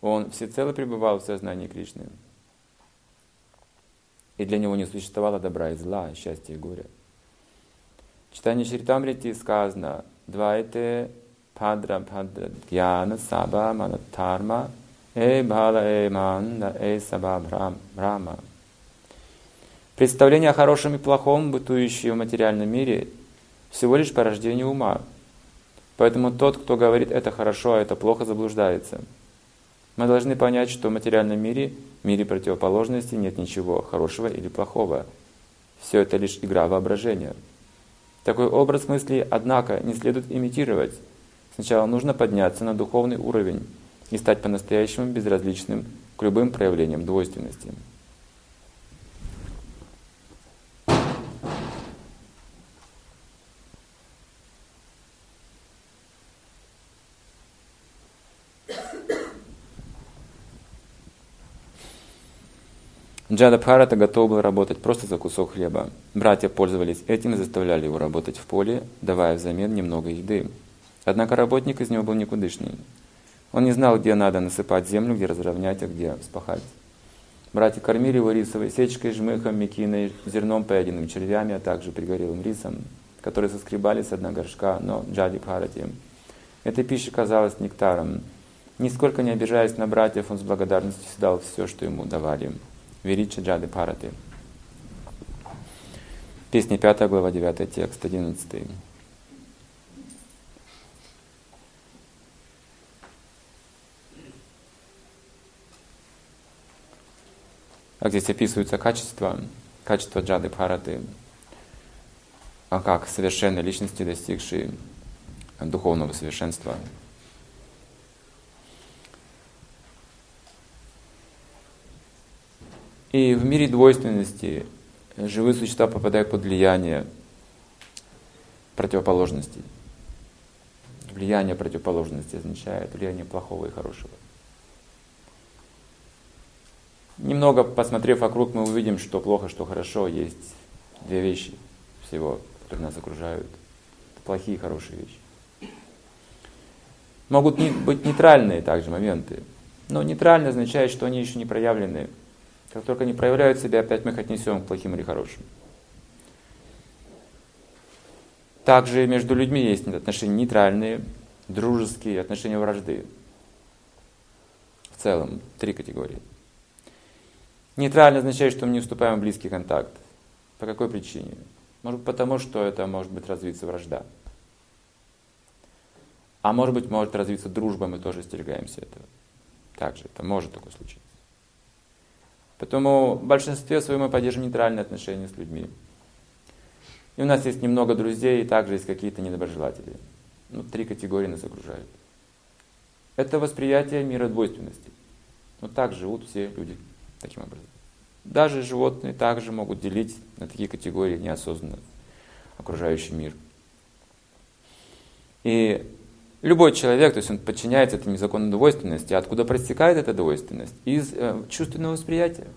Он всецело пребывал в сознании Кришны. И для него не существовало добра и зла, счастья и горя. В читании Чаритамрити сказано «Двайте падра падра дьяна саба манатарма бхала манда саба брама». Представление о хорошем и плохом, бытующее в материальном мире, всего лишь порождение ума. Поэтому тот, кто говорит «это хорошо, а это плохо», заблуждается. Мы должны понять, что в материальном мире, мире противоположностей, нет ничего хорошего или плохого. Все это лишь игра воображения. Такой образ мысли, однако, не следует имитировать. Сначала нужно подняться на духовный уровень и стать по-настоящему безразличным к любым проявлениям двойственности. Джадабхарата готов был работать просто за кусок хлеба. Братья пользовались этим и заставляли его работать в поле, давая взамен немного еды. Однако работник из него был никудышный. Он не знал, где надо насыпать землю, где разровнять, а где вспахать. Братья кормили его рисовой сечкой, жмыхом, мекиной, зерном, поеденным червями, а также пригорелым рисом, который соскребали с дна горшка, но Джадабхарате эта пища казалась нектаром. Нисколько не обижаясь на братьев, он с благодарностью съедал все, что ему давали. Величие Джадабхараты. Песня 5, глава 9, текст 11. Как здесь описываются качества Джадабхараты, а как совершенной личности, достигшей духовного совершенства. И в мире двойственности живые существа попадают под влияние противоположностей. Влияние противоположности означает влияние плохого и хорошего. Немного посмотрев вокруг, мы увидим, что плохо, что хорошо. Есть две вещи всего, которые нас окружают. Это плохие и хорошие вещи. Могут быть нейтральные также моменты. Но нейтрально означает, что они еще не проявлены. Как только они проявляют себя, опять мы их отнесем к плохим или хорошим. Также между людьми есть отношения нейтральные, дружеские, отношения вражды. В целом, 3 категории. Нейтрально означает, что мы не вступаем в близкий контакт. По какой причине? Может быть, потому что это может быть развиться вражда. А может быть, может развиться дружба, мы тоже остерегаемся этого. Также это может такое случиться. Поэтому в большинстве своем мы поддерживаем нейтральные отношения с людьми. И у нас есть немного друзей, и также есть какие-то недоброжелатели. 3 категории нас окружают. Это восприятие мира двойственности. Но так живут все люди таким образом. Даже животные также могут делить на такие категории неосознанно окружающий мир. И любой человек, то есть он подчиняется этому закону двойственности. А откуда проистекает эта двойственность? Из чувственного восприятия.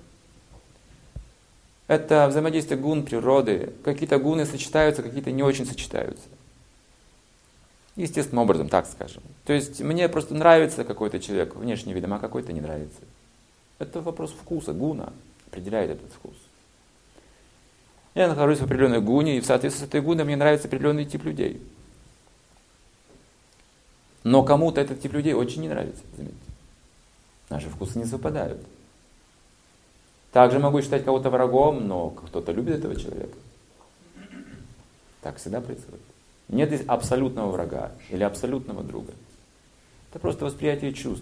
Это взаимодействие гун природы. Какие-то гуны сочетаются, какие-то не очень сочетаются. Естественным образом, так скажем. То есть мне просто нравится какой-то человек, внешне видимо, а какой-то не нравится. Это вопрос вкуса, гуна определяет этот вкус. Я нахожусь в определенной гуне, и в соответствии с этой гуной мне нравится определенный тип людей. Но кому-то этот тип людей очень не нравится, заметьте. Наши вкусы не совпадают. Также могу считать кого-то врагом, но кто-то любит этого человека. Так всегда происходит. Нет здесь абсолютного врага или абсолютного друга. Это просто восприятие чувств.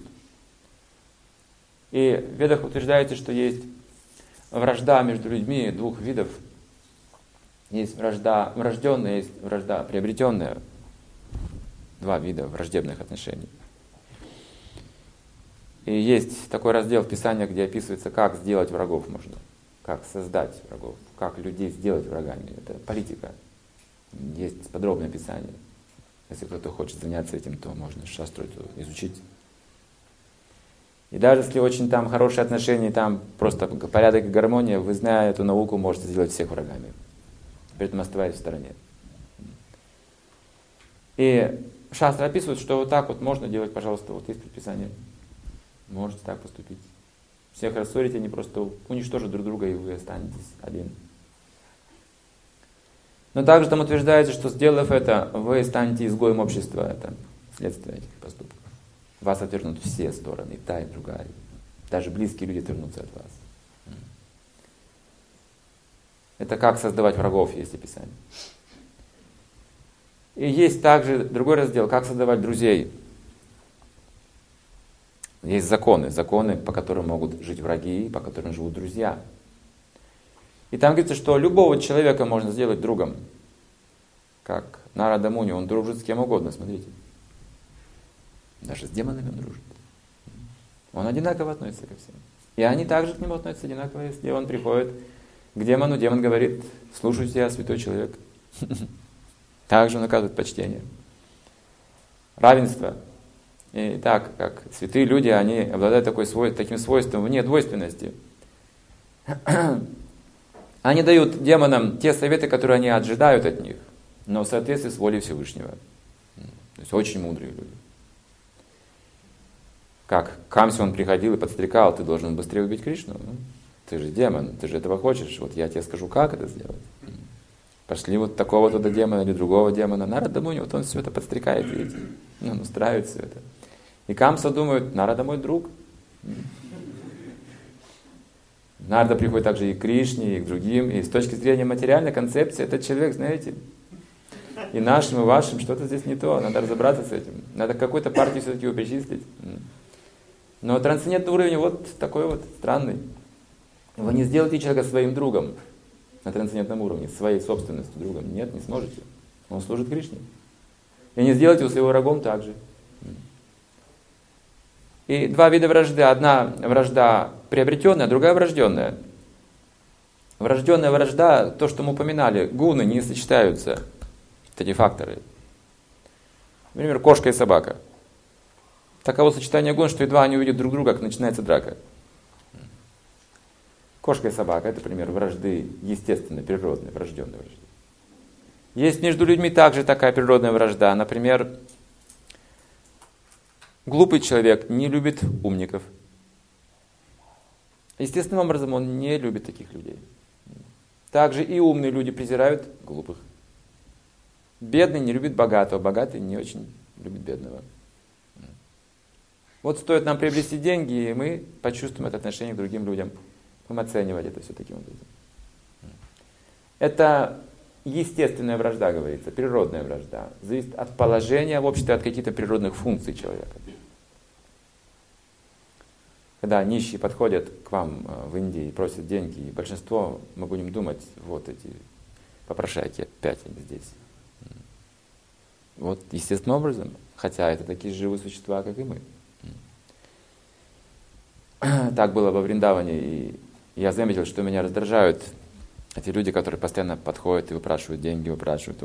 И в Ведах утверждается, что есть вражда между людьми 2 видов. Есть вражда врожденная, есть вражда приобретенная. 2 вида враждебных отношений. И есть такой раздел в Писании, где описывается, как сделать врагов можно. Как создать врагов. Как людей сделать врагами. Это политика. Есть подробное описание. Если кто-то хочет заняться этим, то можно шастру изучить. И даже если очень там хорошие отношения, там просто порядок и гармония, вы, зная эту науку, можете сделать всех врагами. При этом оставаясь в стороне. И шастры описывают, что вот так вот можно делать, пожалуйста, вот есть предписание. Можете так поступить. Всех рассорите, они просто уничтожат друг друга, и вы останетесь один. Но также там утверждается, что сделав это, вы станете изгоем общества. Это следствие этих поступков. Вас отвернут все стороны, и та, и другая. Даже близкие люди отвернутся от вас. Это как создавать врагов, есть описание. И есть также другой раздел, как создавать друзей. Есть законы, по которым могут жить враги, по которым живут друзья. И там говорится, что любого человека можно сделать другом. Как Нарада Муни, он дружит с кем угодно, смотрите. Даже с демонами он дружит. Он одинаково относится ко всем. И они также к нему относятся одинаково. Если он приходит к демону, демон говорит: слушаю тебя, святой человек. Также он оказывает почтение. Равенство. И так, как святые люди, они обладают таким свойством вне двойственности. Они дают демонам те советы, которые они ожидают от них, но в соответствии с волей Всевышнего. То есть очень мудрые люди. Как к Камсе он приходил и подстрекал: ты должен быстрее убить Кришну. Ты же демон, ты же этого хочешь, вот я тебе скажу, как это сделать. Пошли вот такого туда демона или другого демона. Нарада Муни, вот он все это подстрекает, видите. Он устраивает все это. И Камса думает: Нарада мой друг. Нарада приходит также и к Кришне, и к другим. И с точки зрения материальной концепции, этот человек, знаете, и нашим, и вашим, что-то здесь не то. Надо разобраться с этим. Надо к какой-то партии все-таки его причислить. Но трансцендентный уровень вот такой вот странный. Вы не сделаете человека своим другом на трансцендентном уровне, своей собственностью другом. Нет, не сможете. Он служит Кришне. И не сделаете его своим врагом также. И два вида вражды. Одна вражда приобретенная, другая врожденная. Врожденная вражда, то, что мы упоминали, гуны не сочетаются. Эти факторы. Например, кошка и собака. Таково сочетание гун, что едва они увидят друг друга, как начинается драка. Кошка и собака — это пример вражды естественной, природной, врожденной вражды. Есть между людьми также такая природная вражда. Например, глупый человек не любит умников. Естественным образом он не любит таких людей. Также и умные люди презирают глупых. Бедный не любит богатого, богатый не очень любит бедного. Вот стоит нам приобрести деньги, и мы почувствуем это отношение к другим людям. Будем оценивать это все таким образом. Это естественная вражда, говорится, природная вражда. Зависит от положения в обществе, от каких-то природных функций человека. Когда нищие подходят к вам в Индии и просят деньги, и большинство, мы будем думать: вот эти попрошайки, опять они здесь. Вот естественным образом, хотя это такие же живые существа, как и мы. Так было во Вриндаване, и я заметил, что меня раздражают эти люди, которые постоянно подходят и выпрашивают деньги, выпрашивают.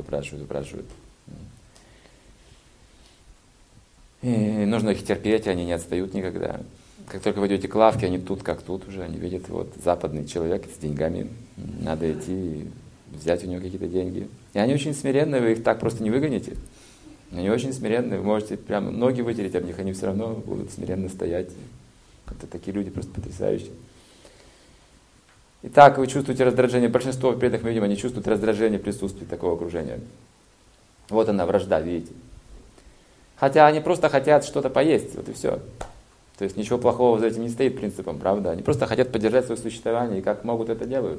И нужно их терпеть, они не отстают никогда. Как только вы идете к лавке, они тут как тут уже, они видят, вот западный человек с деньгами, надо идти и взять у него какие-то деньги. И они очень смиренные, вы их так просто не выгоните. Они очень смиренные, вы можете прямо ноги вытереть об них, они все равно будут смиренно стоять. Это такие люди просто потрясающие. Итак, вы чувствуете раздражение. Большинство преданных, мы видим, они чувствуют раздражение в присутствии такого окружения. Вот она, вражда, видите. Хотя они просто хотят что-то поесть, вот и все. То есть ничего плохого за этим не стоит принципом, правда? Они просто хотят поддержать свое существование, и как могут это делают.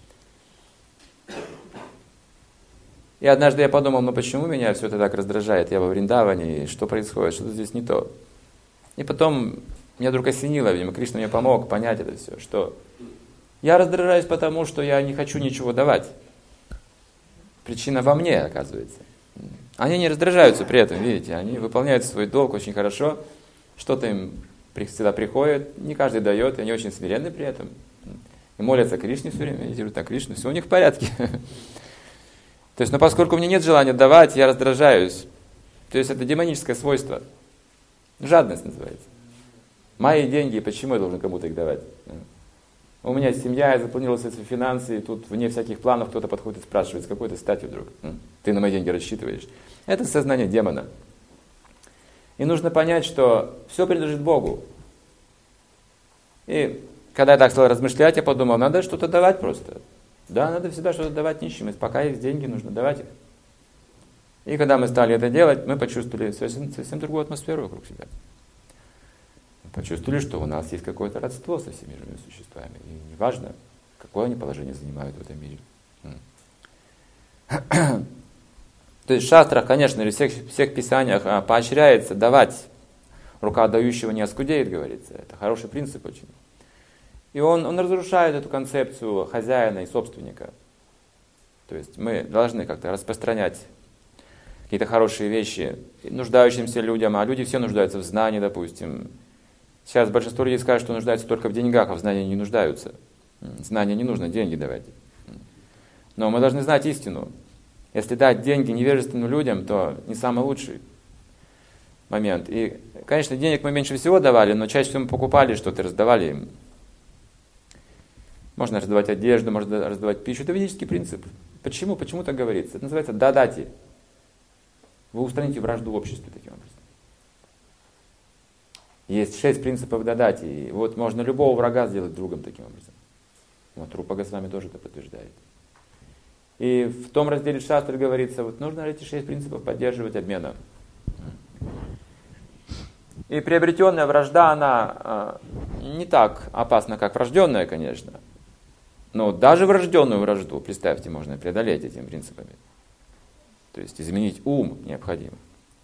И однажды я подумал: ну почему меня все это так раздражает? Я во Вриндаване, и что происходит? Что-то здесь не то. И потом меня вдруг осенило, видимо, Кришна мне помог понять это все, что я раздражаюсь потому, что я не хочу ничего давать. Причина во мне, оказывается. Они не раздражаются при этом, видите, они выполняют свой долг очень хорошо, что-то им всегда приходит, не каждый дает, и они очень смиренны при этом. И молятся Кришне все время, медитируют на Кришну, все у них в порядке. То есть, но поскольку у меня нет желания давать, я раздражаюсь. То есть это демоническое свойство. Жадность называется. Мои деньги, почему я должен кому-то их давать? У меня семья, я запланировал свои финансы, и тут вне всяких планов кто-то подходит и спрашивает: с какой-то стати вдруг ты на мои деньги рассчитываешь. Это сознание демона. И нужно понять, что все принадлежит Богу. И когда я так стал размышлять, я подумал, надо что-то давать просто. Да, надо всегда что-то давать нищим, пока есть деньги, нужно давать их. И когда мы стали это делать, мы почувствовали совсем другую атмосферу вокруг себя. Мы почувствовали, что у нас есть какое-то родство со всеми живыми существами. И неважно, какое они положение занимают в этом мире. То есть в шастрах, конечно, или в всех писаниях поощряется давать. Рука дающего не оскудеет, говорится. Это хороший принцип очень. И он разрушает эту концепцию хозяина и собственника. То есть мы должны как-то распространять какие-то хорошие вещи нуждающимся людям, а люди все нуждаются в знании, допустим. Сейчас большинство людей скажут, что нуждаются только в деньгах, а в знании не нуждаются. Знания не нужно, деньги давать. Но мы должны знать истину. Если дать деньги невежественным людям, то не самый лучший момент. И, конечно, денег мы меньше всего давали, но чаще всего мы покупали что-то, раздавали им. Можно раздавать одежду, можно раздавать пищу. Это ведический принцип. Почему? Почему так говорится? Это называется дадати. Вы устраните вражду в обществе таким образом. Есть 6 принципов дадати. И вот можно любого врага сделать другом таким образом. Вот Рупа Госвами тоже это подтверждает. И в том разделе шастры говорится, вот нужно эти 6 принципов поддерживать обменом. И приобретенная вражда, она не так опасна, как врожденная, конечно. Но даже врожденную вражду, представьте, можно преодолеть этими принципами. То есть изменить ум необходимо.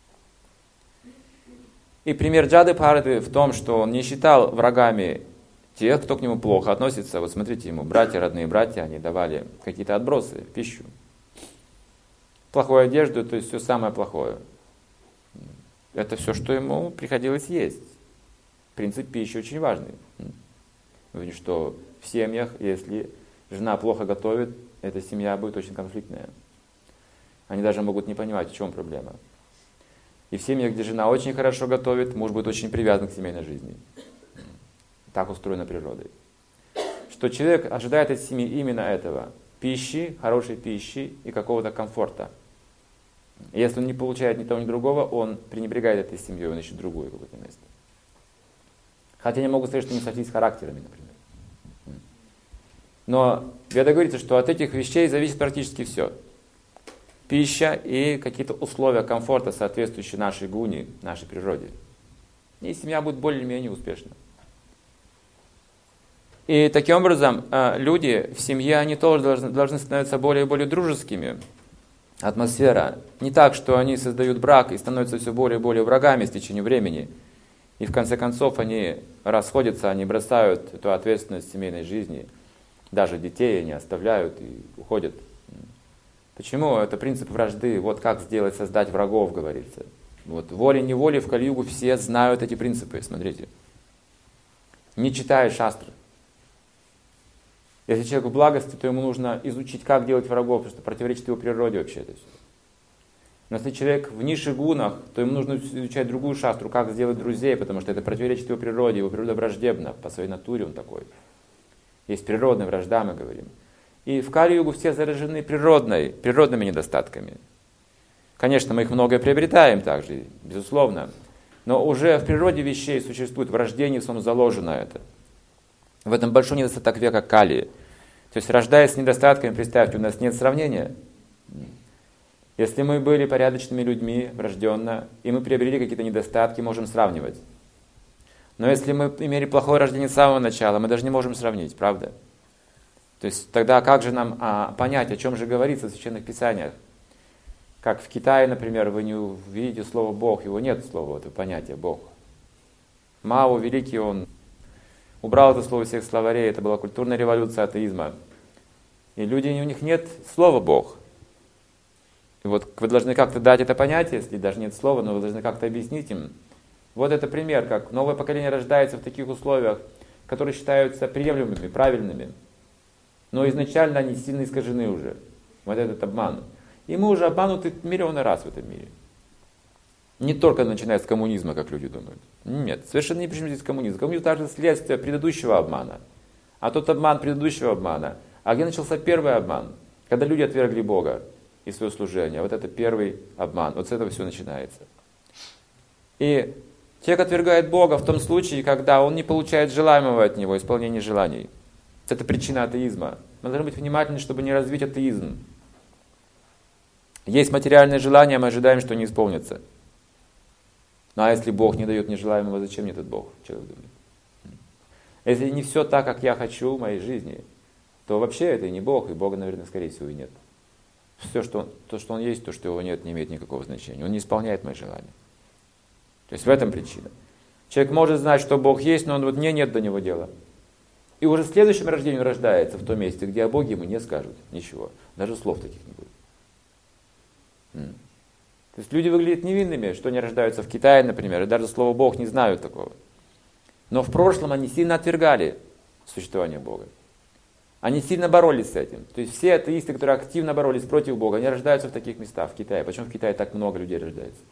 И пример Джадабхараты в том, что он не считал врагами тех, кто к нему плохо относится. Вот смотрите, ему братья, родные братья, они давали какие-то отбросы, пищу. Плохую одежду, то есть все самое плохое. Это все, что ему приходилось есть. Принцип пищи очень важный. Что в семьях, если жена плохо готовит, эта семья будет очень конфликтная. Они даже могут не понимать, в чем проблема. И в семьях, где жена очень хорошо готовит, муж будет очень привязан к семейной жизни. Так устроена природой. Что человек ожидает от семьи именно этого. Пищи, хорошей пищи и какого-то комфорта. Если он не получает ни того, ни другого, он пренебрегает этой семьей, он ищет другое какое-то место. Хотя они могут сказать, что не сошлись с характерами, например. Но в Ведах говорится, что от этих вещей зависит практически все. Пища и какие-то условия комфорта, соответствующие нашей гуне, нашей природе. И семья будет более-менее успешна. И таким образом люди в семье, они тоже должны становиться более и более дружескими. Атмосфера. Не так, что они создают брак и становятся все более и более врагами с течением времени. И в конце концов они расходятся, они бросают эту ответственность семейной жизни. Даже детей они оставляют и уходят. Почему? Это принцип вражды. Вот как сделать, создать врагов, говорится. Вот волей-неволей в Кали-югу все знают эти принципы. Смотрите. Не читая шастры. Если человек в благости, то ему нужно изучить, как делать врагов, потому что противоречит его природе вообще это все. Но если человек в низших гунах, то ему нужно изучать другую шастру, как сделать друзей, потому что это противоречит его природе, его природа враждебна, по своей натуре он такой. Есть природная вражда, мы говорим. И в Кали-югу все заражены природными недостатками. Конечно, мы их многое приобретаем также, безусловно. Но уже в природе вещей существует врождение, заложено это. В этом большой недостаток века Кали. То есть, рождаясь с недостатками, представьте, у нас нет сравнения. Если мы были порядочными людьми врожденно, и мы приобрели какие-то недостатки, можем сравнивать. Но если мы имели плохое рождение с самого начала, мы даже не можем сравнить, правда? То есть, тогда как же нам понять, о чем же говорится в Священных Писаниях? Как в Китае, например, вы не увидите слово «Бог», его нет слова, этого понятия «Бог». Мао Великий, он убрал это слово из всех словарей, это была культурная революция атеизма. И люди, у них нет слова «Бог». И вот вы должны как-то дать это понятие, если даже нет слова, но вы должны как-то объяснить им. Вот это пример, как новое поколение рождается в таких условиях, которые считаются приемлемыми, правильными. Но изначально они сильно искажены уже. Вот этот обман. И мы уже обмануты миллионы раз в этом мире. Не только начиная с коммунизма, как люди думают. Нет, совершенно не причем здесь коммунизм. Коммунизм также следствие предыдущего обмана. А тот обман предыдущего обмана. А где начался первый обман? Когда люди отвергли Бога и свое служение. Вот это первый обман. Вот с этого все начинается. И Человек отвергает Бога в том случае, когда он не получает желаемого от Него, исполнения желаний. Это причина атеизма. Мы должны быть внимательны, чтобы не развить атеизм. Есть материальные желания, мы ожидаем, что они исполнятся. Ну а если Бог не дает мне желаемого, зачем мне этот Бог? Человек думает. Если не все так, как я хочу в моей жизни, то вообще это и не Бог, и Бога, наверное, скорее всего, и нет. Все, что Он есть, то, что Его нет, не имеет никакого значения. Он не исполняет мои желания. То есть в этом причина. Человек может знать, что Бог есть, но мне нет до Него дела. И уже в следующем рождении он рождается в том месте, где о Боге ему не скажут ничего. Даже слов таких не будет. То есть люди выглядят невинными, что они рождаются в Китае, например, и даже слово Бог не знают такого. Но в прошлом они сильно отвергали существование Бога. Они сильно боролись с этим. То есть все атеисты, которые активно боролись против Бога, они рождаются в таких местах, в Китае. Почему в Китае так много людей рождается?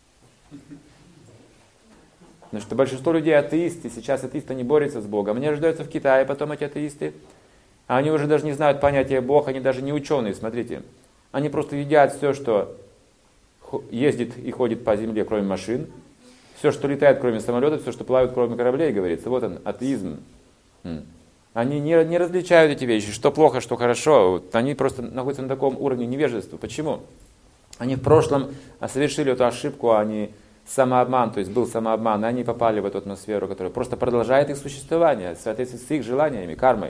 Потому что большинство людей атеисты, сейчас атеисты не борются с Богом. Они рождаются в Китае, потом эти атеисты, а они уже даже не знают понятия Бога, они даже не ученые, смотрите. Они просто едят все, что ездит и ходит по земле, кроме машин, все, что летает, кроме самолетов, все, что плавает, кроме кораблей, говорится. Вот он, атеизм. Они не различают эти вещи, что плохо, что хорошо. Вот они просто находятся на таком уровне невежества. Почему? Они в прошлом совершили эту ошибку, они самообман, то есть был самообман, и они попали в эту атмосферу, которая просто продолжает их существование, в соответствии с их желаниями, кармой.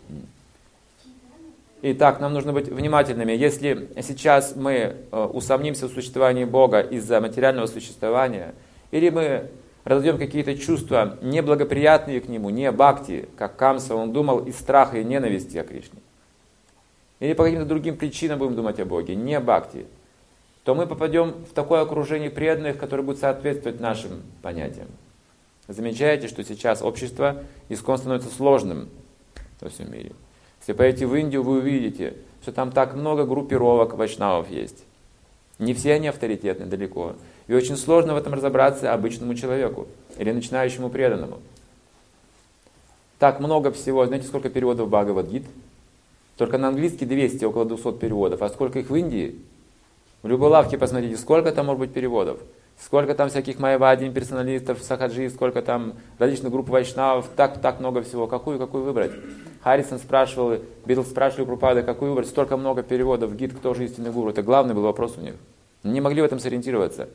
Итак, нам нужно быть внимательными. Если сейчас мы усомнимся в существовании Бога из-за материального существования, или мы разовьем какие-то чувства неблагоприятные к Нему, не бхакти, как Камса, он думал из страха и ненависти о Кришне, или по каким-то другим причинам будем думать о Боге, не бхакти, то мы попадем в такое окружение преданных, которое будет соответствовать нашим понятиям. Замечаете, что сейчас общество искон становится сложным во всем мире. Если поедете в Индию, вы увидите, что там так много группировок вайшнавов есть. Не все они авторитетны далеко. И очень сложно в этом разобраться обычному человеку или начинающему преданному. Так много всего. Знаете, сколько переводов Бхагавад-гит? Только на английский 200, около 200 переводов. А сколько их в Индии? В любой лавке посмотрите, сколько там может быть переводов. Сколько там всяких майявади, персоналистов, сахаджи, сколько там различных групп вайшнавов. Так много всего. Какую выбрать? Харрисон спрашивал, Битлз спрашивали у Прабхупады, какую выбрать. Столько много переводов. Гид, кто же истинный гуру? Это главный был вопрос у них. Они не могли в этом сориентироваться.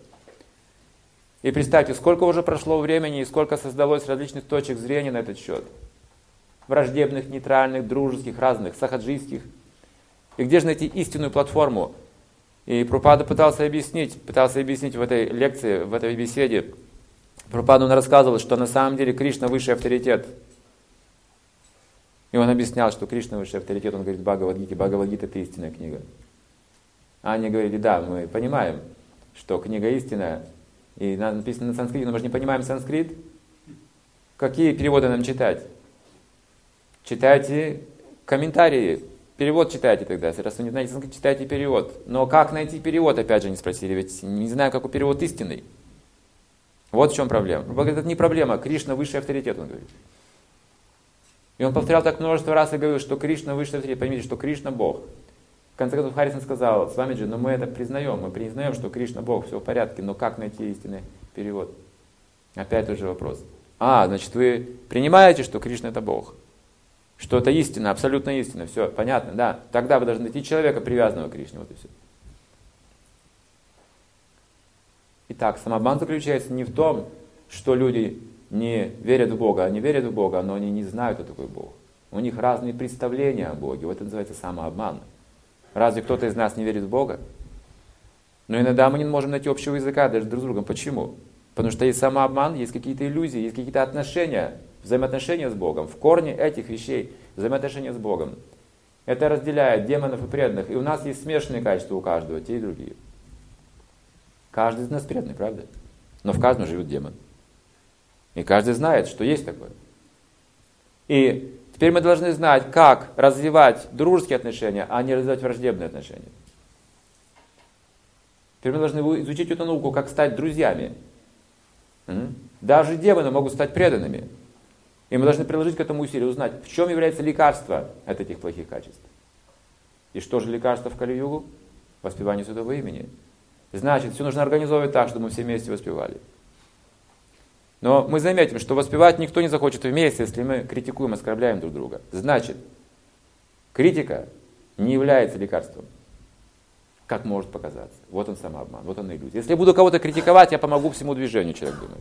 И представьте, сколько уже прошло времени и сколько создалось различных точек зрения на этот счет. Враждебных, нейтральных, дружеских, разных, сахаджийских. И где же найти истинную платформу? И Прабхупада пытался объяснить в этой лекции, в этой беседе. Прабхупада, он рассказывал, что на самом деле Кришна высший авторитет. И он объяснял, что Кришна высший авторитет, он говорит в Бхагавад-гите, Бхагавад-гита это истинная книга. А они говорили, да, мы понимаем, что книга истинная, и написано на санскрите, но мы же не понимаем санскрит. Какие переводы нам читать? Читайте комментарии, перевод читайте тогда. Раз вы не знаете санскрит, читайте перевод. Но как найти перевод, опять же, не спросили, ведь не знаю, какой перевод истинный. Вот в чем проблема. Он говорит, это не проблема, Кришна высший авторитет, он говорит. И он повторял так множество раз и говорил, что Кришна высший авторитет. Поймите, что Кришна Бог. В конце концов, Харрисон сказал, Свамиджи, но мы это признаем, мы признаем, что Кришна Бог, все в порядке, но как найти истинный перевод? Опять тот же вопрос. Значит, вы принимаете, что Кришна это Бог? Что это истина, абсолютно истина, все, понятно, да. Тогда вы должны найти человека, привязанного к Кришне, вот и все. Итак, самообман заключается не в том, что люди не верят в Бога, они верят в Бога, но они не знают, кто такой Бог. У них разные представления о Боге, вот это называется самообман. Разве кто-то из нас не верит в Бога? Но иногда мы не можем найти общего языка даже друг с другом. Почему? Потому что есть самообман, есть какие-то иллюзии, есть какие-то отношения, взаимоотношения с Богом. В корне этих вещей взаимоотношения с Богом. Это разделяет демонов и преданных. И у нас есть смешанные качества у каждого, те и другие. Каждый из нас преданный, правда? Но в каждом живет демон. И каждый знает, что есть такое. И теперь мы должны знать, как развивать дружеские отношения, а не развивать враждебные отношения. Теперь мы должны изучить эту науку, как стать друзьями. Даже демоны могут стать преданными. И мы должны приложить к этому усилие, узнать, в чем является лекарство от этих плохих качеств. И что же лекарство в Кали-югу? Воспевание Святого имени. Значит, все нужно организовывать так, чтобы мы все вместе воспевали. Но мы заметим, что воспевать никто не захочет вместе, если мы критикуем, оскорбляем друг друга. Значит, критика не является лекарством, как может показаться. Вот он самообман, вот он иллюзия. Если я буду кого-то критиковать, я помогу всему движению, человек думает.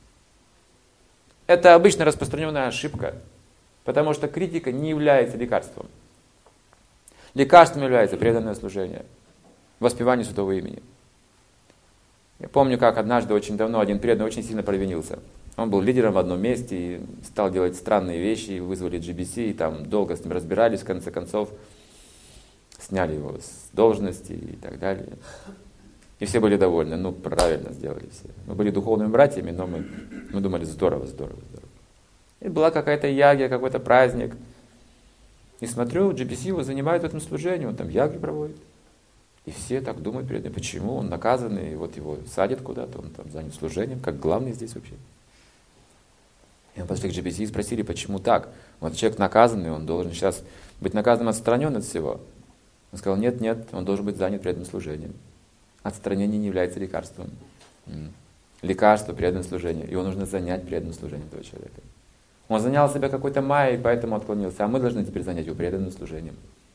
Это обычно распространенная ошибка, потому что критика не является лекарством. Лекарством является преданное служение, воспевание святого имени. Я помню, как однажды, очень давно, один преданный очень сильно провинился. Он был лидером в одном месте и стал делать странные вещи, вызвали GBC, и там долго с ним разбирались, в конце концов сняли его с должности и так далее. И все были довольны, ну правильно сделали все. Мы были духовными братьями, но мы думали, здорово. И была какая-то ягья, какой-то праздник. И смотрю, GBC его занимает в этом служении, он там ягью проводит. И все так думают перед ним, почему он наказанный, и вот его садят куда-то, он там занят служением, как главный здесь вообще. И мы пошли к GBC и спросили, почему так? Вот человек наказанный, он должен сейчас быть наказанным, отстранен от всего. Он сказал, нет, он должен быть занят преданным служением. Отстранение не является лекарством. Лекарство – преданное служение. Его нужно занять преданным служением этого человека. Он занял себя какой-то майей, поэтому отклонился. А мы должны теперь занять его преданным служением.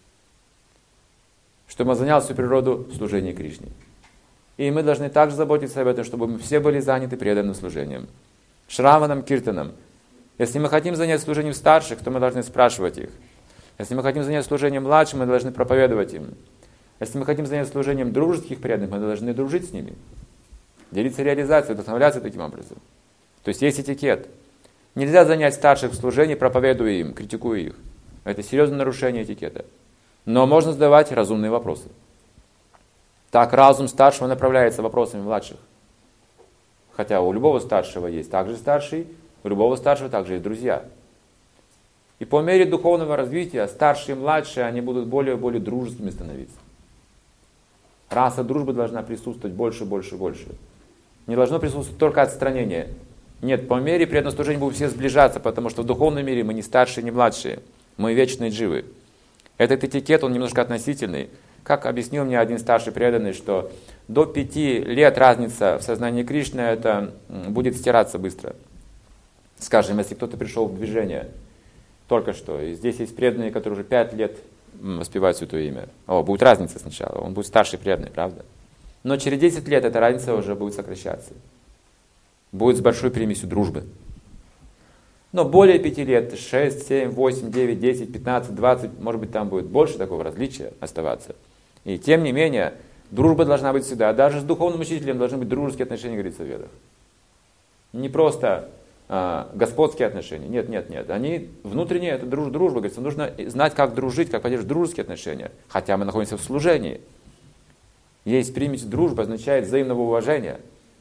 Чтобы он занял всю природу в служении Кришне. И мы должны также заботиться об этом, чтобы мы все были заняты преданным служением. Шраванам, киртаном. Если мы хотим занять служением старших, то мы должны спрашивать их. Если мы хотим занять служением младшим, мы должны проповедовать им. Если мы хотим занять служением дружеских преданных, мы должны дружить с ними. Делиться реализацией, вдохновляться таким образом. То есть есть этикет. Нельзя занять старших в служении, проповедуя им, критикуя их. Это серьезное нарушение этикета. Но можно задавать разумные вопросы. Так разум старшего направляется вопросами младших. Хотя у любого старшего есть также старший, у любого старшего также есть друзья. И по мере духовного развития старшие и младшие, они будут более и более дружескими становиться. Раса дружбы должна присутствовать больше. Не должно присутствовать только отстранение. Нет, по мере преданного служения будут все сближаться, потому что в духовном мире мы не старшие, не младшие. Мы вечные дживы. Этот этикет, он немножко относительный. Как объяснил мне один старший преданный, что до 5 лет разница в сознании Кришны, это будет стираться быстро. Скажем, если кто-то пришел в движение только что, и здесь есть преданные, которые уже 5 лет воспевают святое имя. Будет разница сначала, он будет старший преданный, правда? Но через 10 лет эта разница уже будет сокращаться. Будет с большой примесью дружбы. Но более 5 лет, 6, 7, 8, 9, 10, 15, 20, может быть, там будет больше такого различия оставаться. И тем не менее, дружба должна быть всегда. Даже с духовным учителем должны быть дружеские отношения, говорится в Ведах. Не просто господские отношения. Нет. Они внутренние, это дружба. Говорится, нужно знать, как дружить, как поддерживать дружеские отношения. Хотя мы находимся в служении. Есть примесь дружбы, означает взаимного уважения.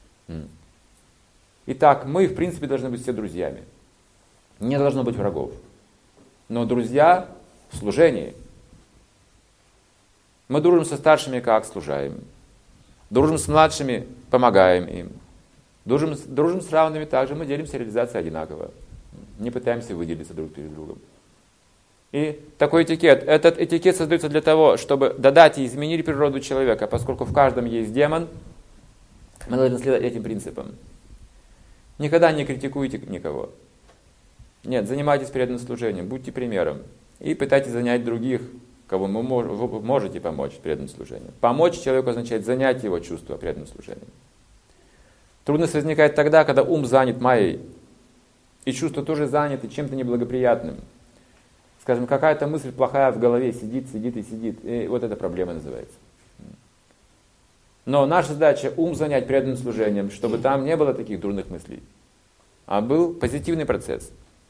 Итак, мы, в принципе, должны быть все друзьями. Не должно быть врагов. Но друзья в служении. Мы дружим со старшими, как служаем. Дружим с младшими, помогаем им. Дружим с равными также, мы делимся реализацией одинаково. Не пытаемся выделиться друг перед другом. И такой этикет. Этот этикет создается для того, чтобы додать и изменить природу человека, поскольку в каждом есть демон, мы должны следовать этим принципам. Никогда не критикуйте никого. Нет, занимайтесь преданным служением, будьте примером. И пытайтесь занять других, кого вы можете помочь преданным служением. Помочь человеку означает занять его чувство преданным служением. Трудность возникает тогда, когда ум занят майей, и чувства тоже заняты чем-то неблагоприятным. Скажем, какая-то мысль плохая в голове сидит. И вот эта проблема называется. Но наша задача ум занять преданным служением, чтобы там не было таких дурных мыслей, а был позитивный процесс.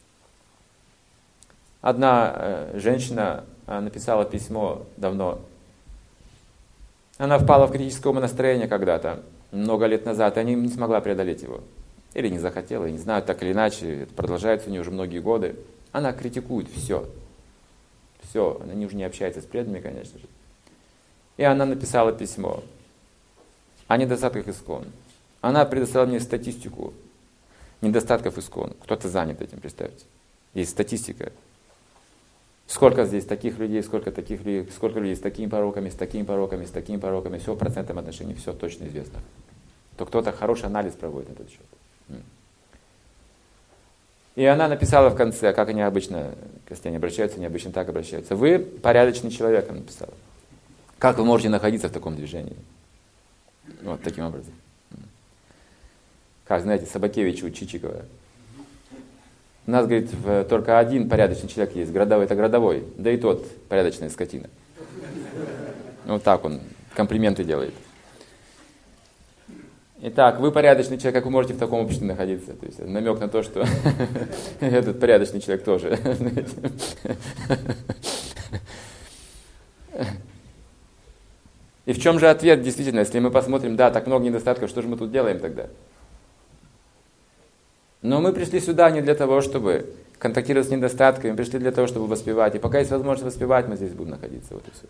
Одна женщина написала письмо давно. Она впала в критическое настроение когда-то, много лет назад, и она не смогла преодолеть его. Или не захотела, я не знаю, так или иначе, это продолжается у нее уже многие годы. Она критикует все. Она уже не общается с преданными, конечно же. И она написала письмо о недостатках ИСККОН. Она предоставила мне статистику недостатков ИСККОН. Кто-то занят этим, представьте. Есть статистика. Сколько здесь таких людей, сколько людей с такими пороками, с такими пороками, все в процентном отношении, все точно известно. То кто-то хороший анализ проводит на этот счет. И она написала в конце, как они обычно, если они обращаются, они обычно так обращаются. Вы порядочный человек, она написала. Как вы можете находиться в таком движении? Вот таким образом. Как, знаете, Собакевича у Чичикова. У нас, говорит, только один порядочный человек есть. Городовой — это городовой. Да и тот порядочная скотина. Вот так он комплименты делает. Итак, вы порядочный человек, как вы можете в таком обществе находиться? То есть намек на то, что этот порядочный человек тоже. И в чем же ответ, действительно, если мы посмотрим, да, так много недостатков, что же мы тут делаем тогда? Но мы пришли сюда не для того, чтобы контактировать с недостатками, мы пришли для того, чтобы воспевать. И пока есть возможность воспевать, мы здесь будем находиться. Вот и все.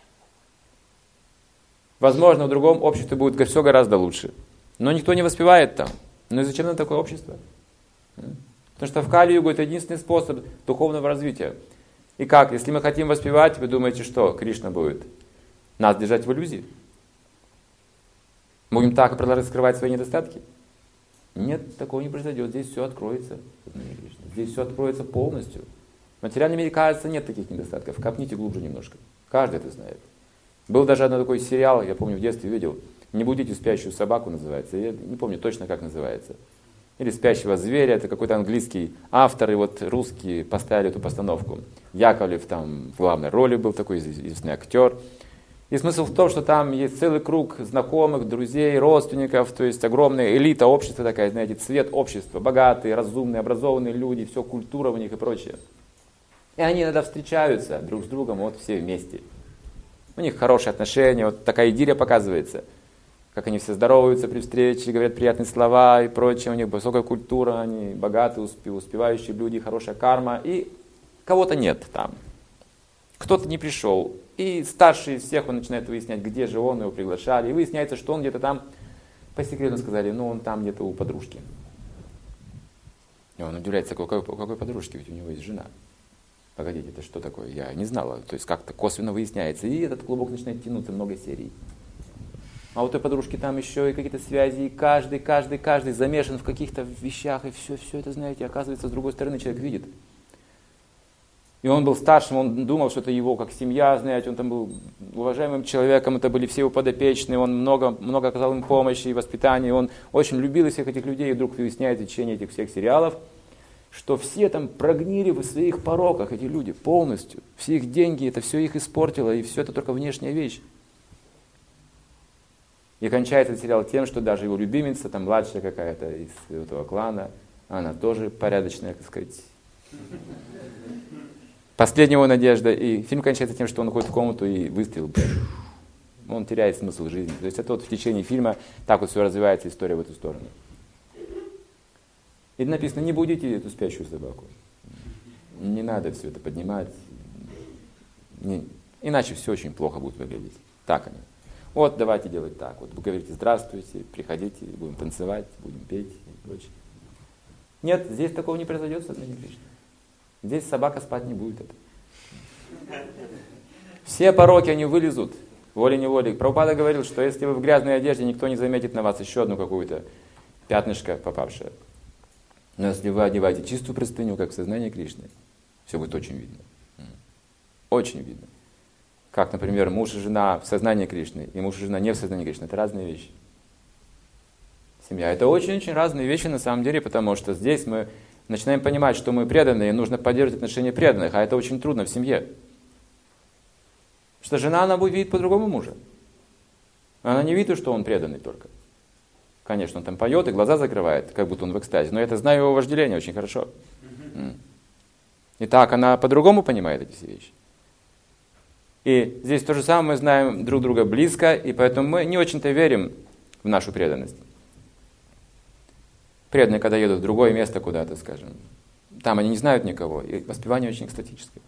Возможно, в другом обществе будет все гораздо лучше. Но никто не воспевает там. Ну и зачем нам такое общество? Потому что в Кали-югу это единственный способ духовного развития. И как? Если мы хотим воспевать, вы думаете, что Кришна будет нас держать в иллюзии? Будем так и продолжать скрывать свои недостатки? Нет, такого не произойдет. Здесь все откроется. Здесь все откроется полностью. В материальном мире, кажется, нет таких недостатков. Копните глубже немножко. Каждый это знает. Был даже один такой сериал, я помню, в детстве видел. «Не будите спящую собаку» называется. Я не помню точно, как называется. Или «Спящего зверя». Это какой-то английский автор, и вот русские поставили эту постановку. Яковлев там в главной роли был такой известный актер. И смысл в том, что там есть целый круг знакомых, друзей, родственников, то есть огромная элита общества такая, знаете, цвет общества, богатые, разумные, образованные люди, все, культура у них и прочее. И они иногда встречаются друг с другом, вот все вместе. У них хорошие отношения, вот такая идиллия показывается, как они все здороваются при встрече, говорят приятные слова и прочее, у них высокая культура, они богатые, успевающие люди, хорошая карма, и кого-то нет там. Кто-то не пришел, и старший из всех он начинает выяснять, где же он, его приглашали, и выясняется, что он где-то там, по секрету сказали, ну он там где-то у подружки. И он удивляется, у какой подружки, ведь у него есть жена. Погодите, это что такое? Я не знала. То есть как-то косвенно выясняется. И этот клубок начинает тянуться, много серий. А у той подружки там еще и какие-то связи, и каждый замешан в каких-то вещах, и все это, знаете, оказывается, с другой стороны человек видит. И он был старшим, он думал, что это его как семья, знаете, он там был уважаемым человеком, это были все его подопечные, он много оказал им помощи и воспитания, он очень любил всех этих людей, и вдруг выясняет в течение этих всех сериалов, что все там прогнили в своих пороках, эти люди, полностью. Все их деньги, это все их испортило, и все это только внешняя вещь. И кончается этот сериал тем, что даже его любимица, там младшая какая-то из этого клана, она тоже порядочная, так сказать. Последняя его надежда. И фильм кончается тем, что он уходит в комнату и выстрел. Он теряет смысл жизни. То есть это вот в течение фильма так вот все развивается, история в эту сторону. И написано, не будите эту спящую собаку. Не надо все это поднимать. Иначе все очень плохо будет выглядеть. Так они. Вот давайте делать так. Вот вы говорите, здравствуйте, приходите, будем танцевать, будем петь и прочее. Нет, здесь такого не произойдет с одной Кришной. Здесь собака спать не будет. Это. Все пороки, они вылезут волей-неволей. Прабхупада говорил, что если вы в грязной одежде, никто не заметит на вас еще одну какую-то пятнышко попавшее. Но если вы одеваете чистую простыню, как в сознании Кришны, все будет очень видно. Очень видно. Как, например, муж и жена в сознании Кришны, и муж и жена не в сознании Кришны. Это разные вещи. Семья. Это очень-очень разные вещи на самом деле, потому что здесь мы начинаем понимать, что мы преданные, и нужно поддерживать отношения преданных, а это очень трудно в семье. Что жена, она будет видеть по-другому мужа. Она не видит, что он преданный только. Конечно, он там поет и глаза закрывает, как будто он в экстазе, но я-то знаю его вожделение очень хорошо. И так она по-другому понимает эти все вещи. И здесь то же самое, мы знаем друг друга близко, и поэтому мы не очень-то верим в нашу преданность. Преданные, когда едут в другое место куда-то, скажем, там они не знают никого, и воспевание очень экстатическое.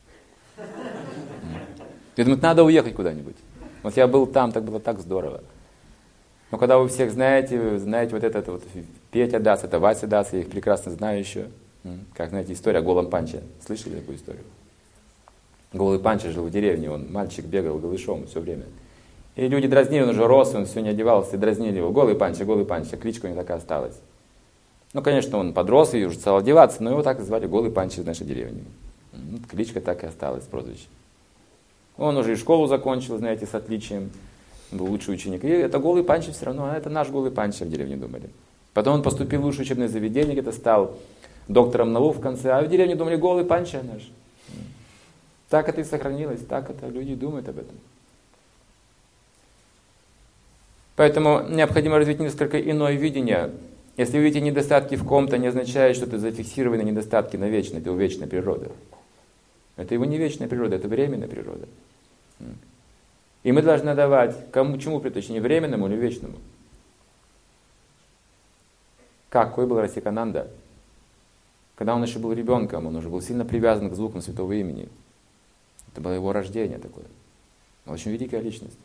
И думают, надо уехать куда-нибудь. Вот я был там, так было так здорово. Но когда вы всех знаете вот этот вот Петя Дас, это Вася Дас, я их прекрасно знаю еще. Как, знаете, история о Голом Панче. Слышали такую историю? Голый Панча жил в деревне, он мальчик бегал голышом все время. И люди дразнили, он уже рос, он все не одевался, и дразнили его. Голый Панча, кличка у него такая осталась. Ну, конечно, он подрос и уже стал одеваться, но его так и звали Голый Панча из нашей деревни. Кличка так и осталась, прозвище. Он уже и школу закончил, знаете, с отличием. Был лучший ученик. И это Голый Панча все равно, а это наш Голый Панча в деревне думали. Потом он поступил в высшее учебное заведение, где-то стал доктором наук в конце, а в деревне думали, Голый Панча наш. Так это и сохранилось, так это люди думают об этом. Поэтому необходимо развить несколько иное видение. Если вы видите недостатки в ком-то, не означает, что это зафиксированы недостатки навечно, это его вечная природа. Это его не вечная природа, это временная природа. И мы должны давать чему предпочтение, временному или вечному. Какой был Расикананда? Когда он еще был ребенком, он уже был сильно привязан к звукам святого имени. Это было его рождение такое. Очень великая личность.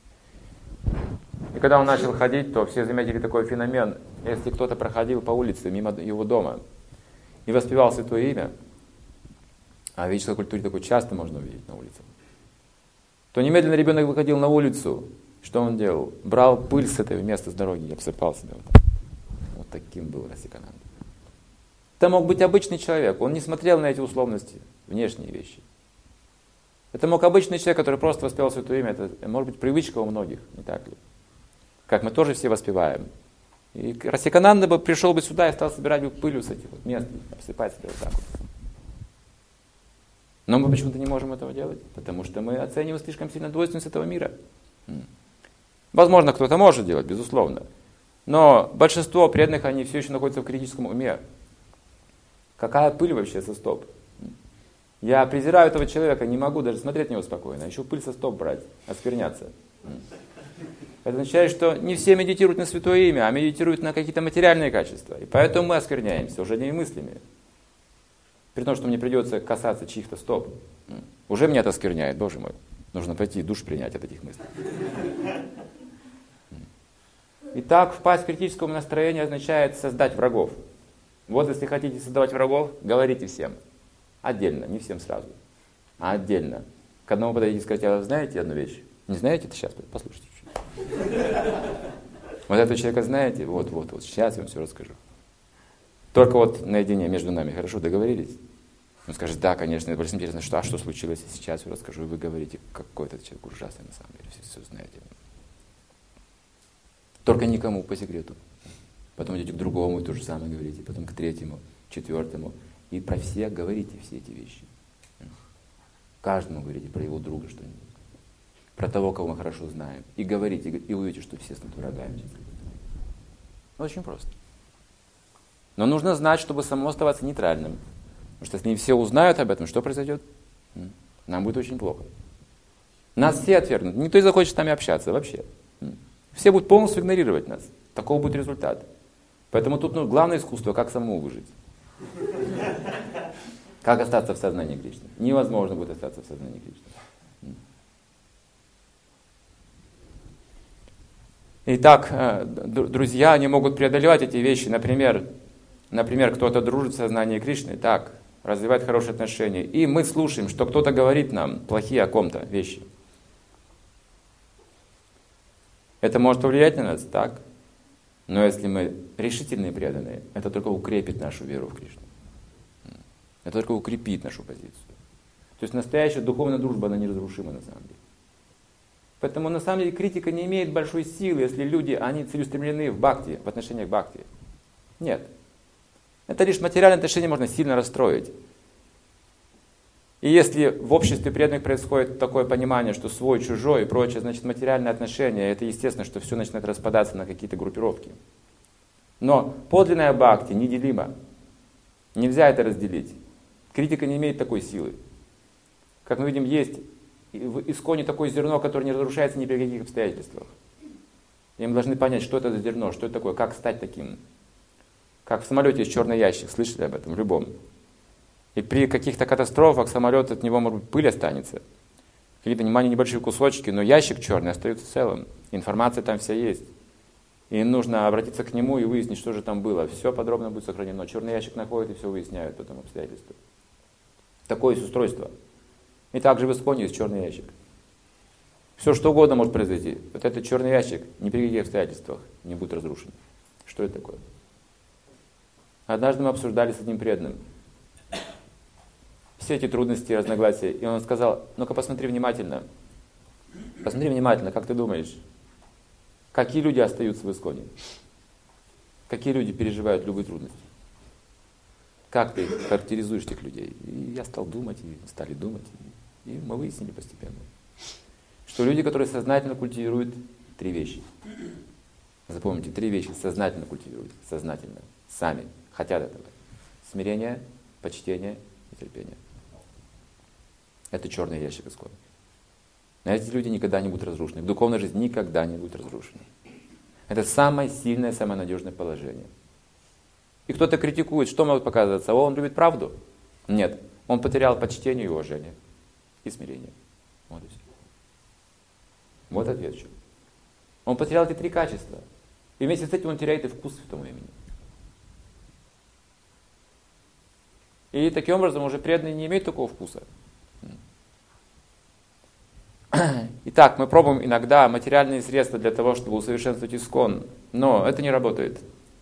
И когда он начал ходить, то все заметили такой феномен. Если кто-то проходил по улице мимо его дома и воспевал святое имя, а в ведической культуре такое часто можно увидеть на улице, то немедленно ребенок выходил на улицу. Что он делал? Брал пыль с этого места, с дороги и обсыпал себя. Вот таким был Расикананда. Это мог быть обычный человек. Он не смотрел на эти условности, внешние вещи. Это мог обычный человек, который просто воспевал святое имя. Это может быть привычка у многих, не так ли? Как мы тоже все воспеваем. И Расикананда бы пришел бы сюда и стал собирать бы пылью с этих вот мест, обсыпать себя вот так вот. Но мы почему-то не можем этого делать, потому что мы оцениваем слишком сильно двойственность этого мира. Возможно, кто-то может делать, безусловно. Но большинство преданных, они все еще находятся в критическом уме. Какая пыль вообще со стоп? Я презираю этого человека, не могу даже смотреть на него спокойно. Еще пыль со стоп брать, оскверняться. Это означает, что не все медитируют на святое имя, а медитируют на какие-то материальные качества. И поэтому мы оскверняемся уже одними мыслями. При том, что мне придется касаться чьих-то стоп. Уже меня это оскверняет, Боже мой. Нужно пойти душ принять от этих мыслей. Итак, впасть в критическое настроение означает создать врагов. Вот если хотите создавать врагов, говорите всем. Отдельно, не всем сразу. А отдельно. К одному подойдите и скажите, а вы знаете одну вещь? Не знаете? Это сейчас, послушайте чуть-чуть. Вот этого человека знаете? Вот, сейчас я вам все расскажу. Только вот наедине, между нами, хорошо, договорились? Он скажет, да, конечно, это очень интересно, что случилось, сейчас я расскажу, и вы говорите, какой этот человек ужасный на самом деле, все знаете. Только никому по секрету. Потом идете к другому, и то же самое говорите, потом к третьему, четвертому. И про всех говорите все эти вещи. Каждому говорите про его друга что-нибудь. Про того, кого мы хорошо знаем. И говорите, и увидите, что все станут врагами. Очень просто. Но нужно знать, чтобы самому оставаться нейтральным. Потому что если не все узнают об этом, что произойдет? Нам будет очень плохо. Нас все отвергнут. Никто не захочет с нами общаться вообще. Все будут полностью игнорировать нас. Таков будет результат. Поэтому тут главное искусство, как самому выжить. Как остаться в сознании Кришны. Невозможно будет остаться в сознании Кришны. Итак, друзья, они могут преодолевать эти вещи. Например, кто-то дружит в сознании Кришны, так, развивает хорошие отношения. И мы слушаем, что кто-то говорит нам плохие о ком-то вещи. Это может повлиять на нас, так? Но если мы решительные и преданные, это только укрепит нашу веру в Кришну. Это только укрепит нашу позицию. То есть настоящая духовная дружба, она неразрушима на самом деле. Поэтому на самом деле критика не имеет большой силы, если люди, они целеустремлены в бхакти, в отношениях к бхакти. Нет. Это лишь материальные отношения можно сильно расстроить. И если в обществе преданных происходит такое понимание, что свой, чужой и прочее, значит материальные отношения, это естественно, что все начинает распадаться на какие-то группировки. Но подлинная бхакти неделима. Нельзя это разделить. Критика не имеет такой силы. Как мы видим, есть в исконе такое зерно, которое не разрушается ни при каких обстоятельствах. И мы должны понять, что это за зерно, что это такое, как стать таким. Как в самолете есть черный ящик, слышали об этом, в любом. И при каких-то катастрофах самолет, от него, может быть, пыль останется. Какие-то небольшие кусочки, но ящик черный остается целым. Информация там вся есть. И нужно обратиться к нему и выяснить, что же там было. Все подробно будет сохранено. Черный ящик находит и все выясняют потом обстоятельства. Такое есть устройство. И также в исконе есть черный ящик. Все что угодно может произойти. Вот этот черный ящик ни при каких обстоятельствах не будет разрушен. Что это такое? Однажды мы обсуждали с одним преданным все эти трудности, разногласия. И он сказал: ну-ка посмотри внимательно. Посмотри внимательно, как ты думаешь, какие люди остаются в Исконе? Какие люди переживают любые трудности? Как ты характеризуешь этих людей? И я стал думать, и стали думать. И мы выяснили постепенно, что люди, которые сознательно культивируют 3 вещи. Запомните, 3 вещи сознательно культивируют. Сознательно. Сами хотят этого. Смирение, почтение и терпение. Это черный ящик Искона. Но эти люди никогда не будут разрушены. В духовной жизни никогда не будут разрушены. Это самое сильное, самое надежное положение. И кто-то критикует, что может показаться? Он любит правду? Нет. Он потерял почтение и уважение. И смирение. Вот и все. Вот ответ в чем. Он потерял эти 3 качества. И вместе с этим он теряет и вкус к святому имени. И таким образом уже преданные не имеют такого вкуса. Итак, мы пробуем иногда материальные средства для того, чтобы усовершенствовать Искон, но это не работает.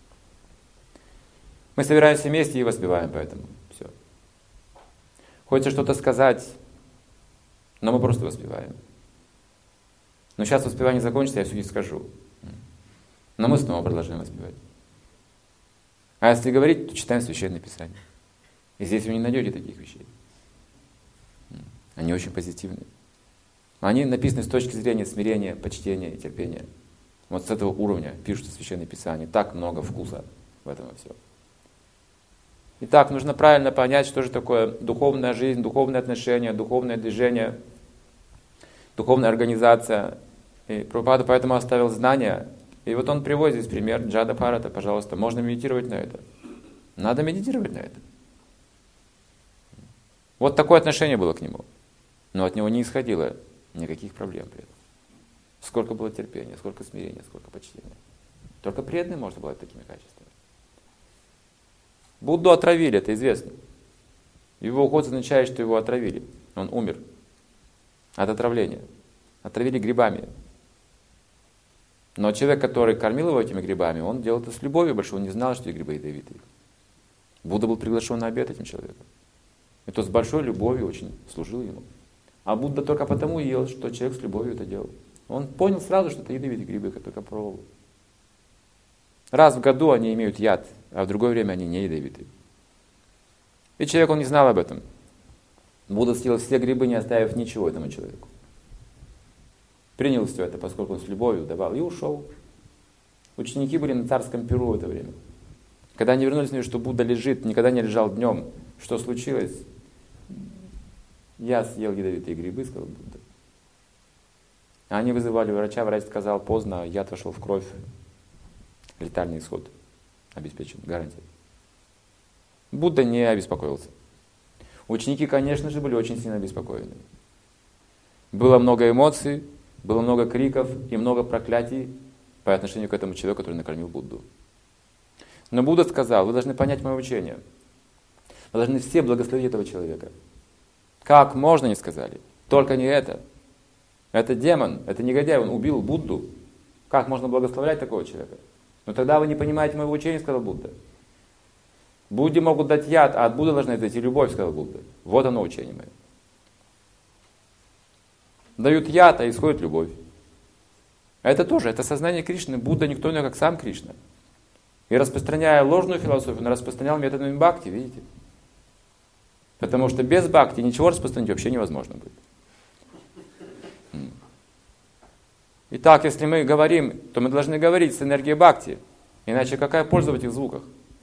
Мы собираемся вместе и воспеваем поэтому. Все. Хочется что-то сказать, но мы просто воспеваем. Но сейчас воспевание закончится, я все не скажу. Но мы снова продолжаем воспевать. А если говорить, то читаем Священное Писание. И здесь вы не найдете таких вещей. Они очень позитивные. Они написаны с точки зрения смирения, почтения и терпения. Вот с этого уровня пишут Священное Писание. Так много вкуса в этом во всем. Итак, нужно правильно понять, что же такое духовная жизнь, духовные отношения, духовное движение, духовная организация. И Прабхупада поэтому оставил знания. И вот он приводит здесь пример Джада Бхарата. Пожалуйста, можно медитировать на это. Надо медитировать на это. Вот такое отношение было к нему. Но от него не исходило никаких проблем при этом. Сколько было терпения, сколько смирения, сколько почтения. Только преданный может обладать такими качествами. Будду отравили, это известно. Его уход означает, что его отравили. Он умер от отравления. Отравили грибами. Но человек, который кормил его этими грибами, он делал это с любовью большой, он не знал, что эти грибы ядовитые. Будда был приглашен на обед этим человеком. И то с большой любовью очень служил ему. А Будда только потому ел, что человек с любовью это делал. Он понял сразу, что это ядовитые грибы, как только пробовал. Раз в году они имеют яд, а в другое время они не ядовитые. И человек, он не знал об этом. Будда съел все грибы, не оставив ничего этому человеку. Принял все это, поскольку он с любовью давал, и ушел. Ученики были на царском перу в это время. Когда они вернулись, увидели, что Будда лежит, никогда не лежал днем. Что случилось? Я съел ядовитые грибы, сказал Будда. Они вызывали врача, врач сказал: поздно, яд вошел в кровь. Летальный исход обеспечен, гарантия. Будда не обеспокоился. Ученики, конечно же, были очень сильно обеспокоены. Было много эмоций, было много криков и много проклятий по отношению к этому человеку, который накормил Будду. Но Будда сказал: вы должны понять мое учение. Вы должны все благословить этого человека. Как можно, не сказали. Только не это. Это демон, это негодяй, он убил Будду. Как можно благословлять такого человека? Но тогда вы не понимаете моего учения, сказал Будда. Будде могут дать яд, а от Будды должна зайти любовь, сказал Будда. Вот оно учение мое. Дают яд, а исходит любовь. Это тоже, это сознание Кришны. Будда никто иной, как сам Кришна. И распространяя ложную философию, он распространял методами бхакти, видите? Потому что без бхакти ничего распространить вообще невозможно будет. Итак, если мы говорим, то мы должны говорить с энергией бхакти. Иначе какая польза в этих звуках?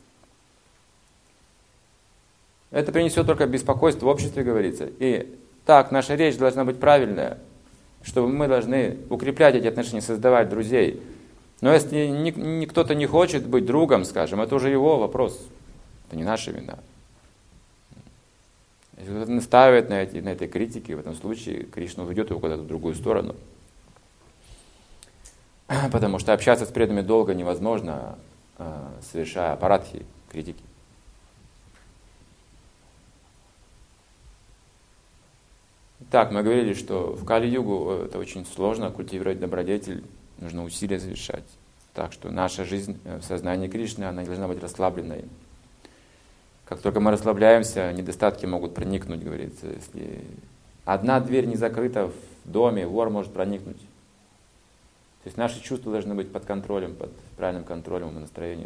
Это принесет только беспокойство в обществе, говорится. И так, наша речь должна быть правильная, чтобы мы должны укреплять эти отношения, создавать друзей. Но если кто-то не хочет быть другом, скажем, это уже его вопрос. Это не наша вина. Если кто-то настаивает на этой критике, в этом случае Кришна уведет его куда-то в другую сторону. Потому что общаться с преданными долго невозможно, совершая апарадхи, критики. Так, мы говорили, что в Кали-югу это очень сложно культивировать добродетель, нужно усилия совершать. Так что наша жизнь в сознании Кришны, она не должна быть расслабленной. Как только мы расслабляемся, недостатки могут проникнуть, говорится. Если одна дверь не закрыта в доме, вор может проникнуть. То есть наши чувства должны быть под контролем, под правильным контролем и настроением.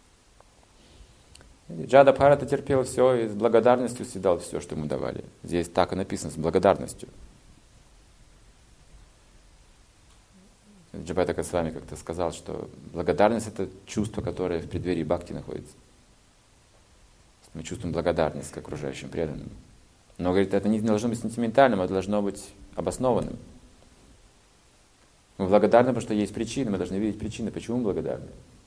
Джадабхарата терпел все и с благодарностью съедал все, что ему давали. Здесь так и написано, с благодарностью. Джабатака с вами как-то сказал, что благодарность — это чувство, которое в преддверии бхакти находится. Мы чувствуем благодарность к окружающим преданным. Но, говорит, это не должно быть сентиментальным, а должно быть обоснованным. Мы благодарны, потому что есть причины, мы должны видеть причины, почему мы благодарны.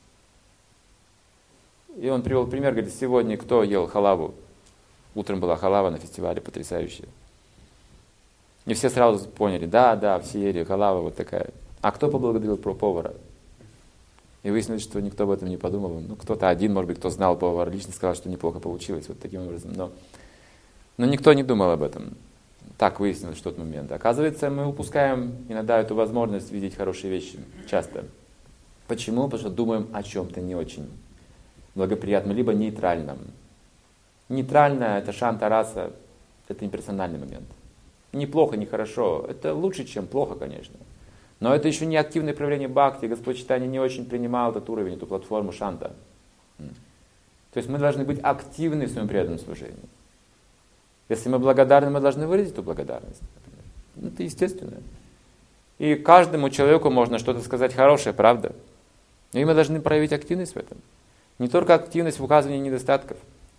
И он привел пример, говорит, сегодня кто ел халаву? Утром была халава на фестивале, потрясающая. И все сразу поняли, да, все ели халава вот такая. А кто поблагодарил повара? И выяснилось, что никто об этом не подумал. Ну, кто-то один, может быть, кто знал повара, лично сказал, что неплохо получилось, вот таким образом. Но никто не думал об этом. Так выяснилось в тот момент. Оказывается, мы упускаем иногда эту возможность видеть хорошие вещи часто. Почему? Потому что думаем о чем-то не очень благоприятном, либо нейтральном. Нейтральное — это шанта-раса, это имперсональный момент. Ни плохо, ни хорошо. Это лучше, чем плохо, конечно. Но это еще не активное проявление бхакти. Господь Чайтанья не очень принимал этот уровень, эту платформу шанта. То есть мы должны быть активны в своем преданном служении. Если мы благодарны, мы должны выразить эту благодарность. Например. Это естественно. И каждому человеку можно что-то сказать хорошее, правда? И мы должны проявить активность в этом. Не только активность в указывании недостатков,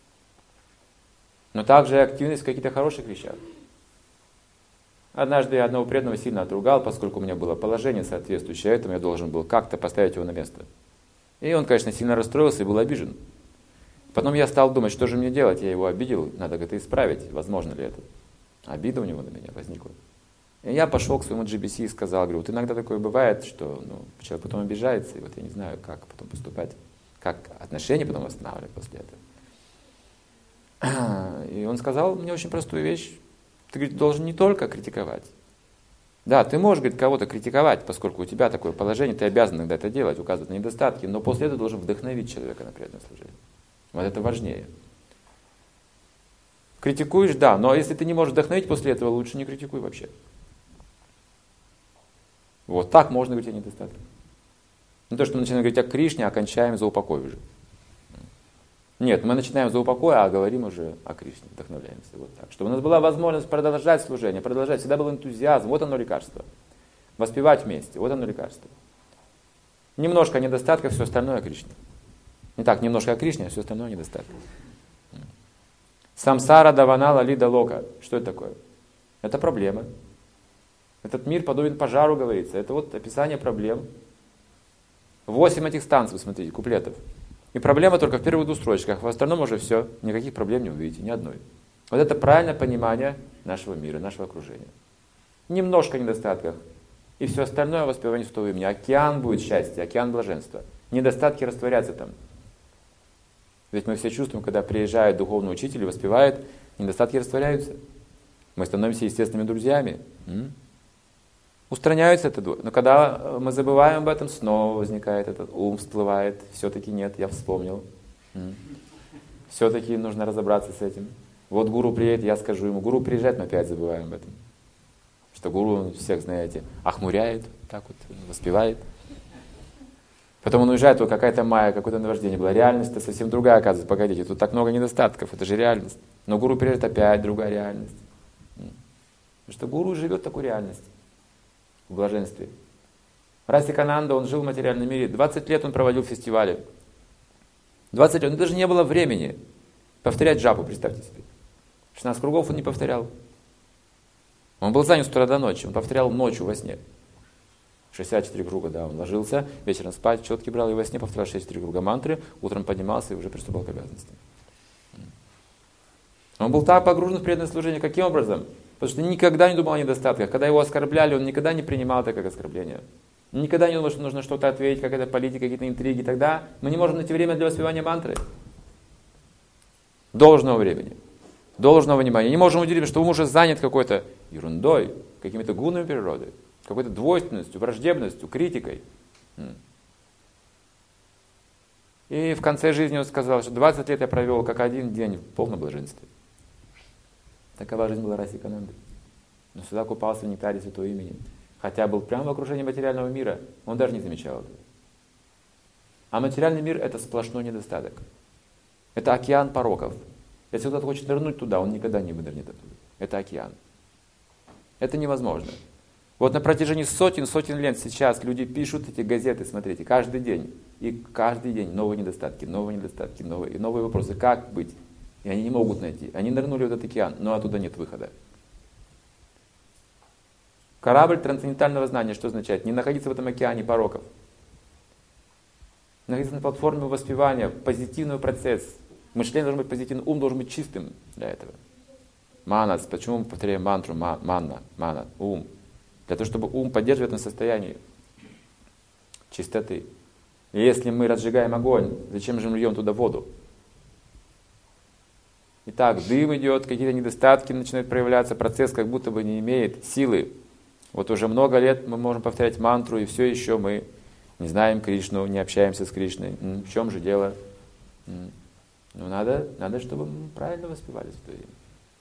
но также и активность в каких-то хороших вещах. Однажды я одного преданного сильно отругал, поскольку у меня было положение соответствующее этому, я должен был как-то поставить его на место. И он, конечно, сильно расстроился и был обижен. Потом я стал думать, что же мне делать, я его обидел, надо как-то исправить, возможно ли это. Обида у него на меня возникла. И я пошел к своему GBC и сказал, говорю, вот иногда такое бывает, что человек потом обижается, и вот я не знаю, как потом поступать, как отношения потом восстанавливать после этого. И он сказал мне очень простую вещь. Ты, говорит, должен не только критиковать. Да, ты можешь, говорит, кого-то критиковать, поскольку у тебя такое положение, ты обязан иногда это делать, указывать на недостатки, но после этого должен вдохновить человека на преданное служение. Вот это важнее. Критикуешь, да, но если ты не можешь вдохновить после этого, лучше не критикуй вообще. Вот так можно говорить о недостатках. Не то, что мы начинаем говорить о Кришне, а кончаем за упокой уже. Нет, мы начинаем за упокой, а говорим уже о Кришне, вдохновляемся. Вот так. Чтобы у нас была возможность продолжать служение, продолжать. Всегда был энтузиазм, вот оно лекарство. Воспевать вместе, вот оно лекарство. Немножко о недостатках, все остальное о Кришне. Не так, немножко о Кришне, а все остальное о недостатках. Самсара даванала лида лока. Что это такое? Это проблема. Этот мир подобен пожару, говорится. Это вот описание проблем. 8 этих станций, смотрите, куплетов. И проблема только в первых 2 строчках. В остальном уже все. Никаких проблем не увидите, ни одной. Вот это правильное понимание нашего мира, нашего окружения. Немножко недостатков. И все остальное воспевание святого имени. Океан будет счастья, океан блаженства. Недостатки растворятся там. Ведь мы все чувствуем, когда приезжает духовный учитель и воспевает, недостатки растворяются. Мы становимся естественными друзьями. Устраняется это. Но когда мы забываем об этом, снова возникает этот ум, всплывает. Все-таки нет, я вспомнил. Все-таки нужно разобраться с этим. Вот гуру приедет, я скажу ему. Гуру приезжает, мы опять забываем об этом. Что гуру, всех знаете, охмуряет, так вот, воспевает. Потом он уезжает, то какая-то майя, какое-то наваждение было. Реальность-то совсем другая, оказывается. Погодите, тут так много недостатков, это же реальность. Но гуру приезжает, опять другая реальность. Потому что гуру живет такую реальность. В блаженстве. Расикананда, он жил в материальном мире. 20 лет он проводил в фестивале. 20 лет. Даже не было времени повторять джапу, представьте себе. 16 кругов он не повторял. Он был занят с утра до ночи. Он повторял ночью во сне. 64 круга, да, он ложился, вечером спать, четки брал и во сне повторял 64 круга мантры, утром поднимался и уже приступал к обязанностям. Он был так погружен в преданное служение. Каким образом? Потому что никогда не думал о недостатках. Когда его оскорбляли, он никогда не принимал это как оскорбление. Никогда не думал, что нужно что-то ответить, какая-то политика, какие-то интриги. Тогда мы не можем найти время для воспевания мантры. Должного времени. Должного внимания. Не можем уделить, что ум уже занят какой-то ерундой, какими-то гунами природы, какой-то двойственностью, враждебностью, критикой. И в конце жизни он сказал, что 20 лет я провел как один день в полном блаженстве. Такова жизнь была Расикананды. Но сюда купался в нектаре святого имени. Хотя был прямо в окружении материального мира, он даже не замечал этого. А материальный мир — это сплошной недостаток. Это океан пороков. Если кто-то хочет нырнуть туда, он никогда не вынырнет оттуда. Это океан. Это невозможно. Вот на протяжении сотен лет сейчас люди пишут эти газеты, смотрите, каждый день. И каждый день новые недостатки, новые вопросы. Как быть? И они не могут найти. Они нырнули в этот океан, но оттуда нет выхода. Корабль трансцендентального знания что означает? Не находиться в этом океане пороков. Находиться на платформе воспевания, позитивный процесс. Мышление должно быть позитивным, ум должен быть чистым для этого. Манас, почему мы повторяем мантру мана, ум? Для того, чтобы ум поддерживать в этом состоянии чистоты. И если мы разжигаем огонь, зачем же мы льем туда воду? Итак, дым идет, какие-то недостатки начинают проявляться, процесс как будто бы не имеет силы. Вот уже много лет мы можем повторять мантру, и все еще мы не знаем Кришну, не общаемся с Кришной. В чем же дело? Ну, надо, чтобы мы правильно воспевали свое имя.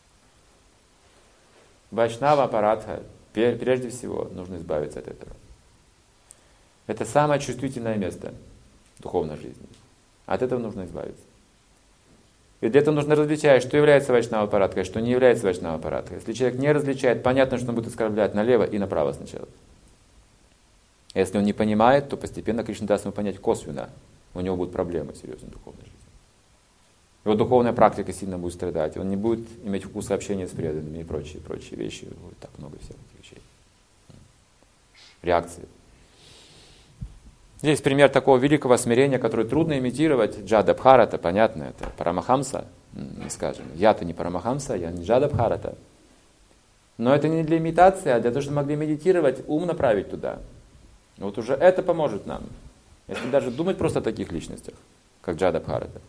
Вайшнава Апарадха, прежде всего, нужно избавиться от этого. Это самое чувствительное место духовной жизни. От этого нужно избавиться. И для этого нужно различать, что является Вайшнава Апарадхой, что не является Вайшнава Апарадхой. Если человек не различает, понятно, что он будет оскорблять налево и направо сначала. Если он не понимает, то постепенно Кришна даст ему понять косвенно. У него будут проблемы серьезной духовной жизни. Его духовная практика сильно будет страдать. Он не будет иметь вкуса общения с преданными и прочие вещи. Будет так много всяких вещей. Реакции. Здесь пример такого великого смирения, которое трудно имитировать. Джадабхарата, понятно, это Парамахамса, мы скажем. Я-то не Парамахамса, я не Джадабхарата. Но это не для имитации, а для того, чтобы мы могли медитировать, ум направить туда. Вот уже это поможет нам. Если даже думать просто о таких личностях, как Джадабхарата.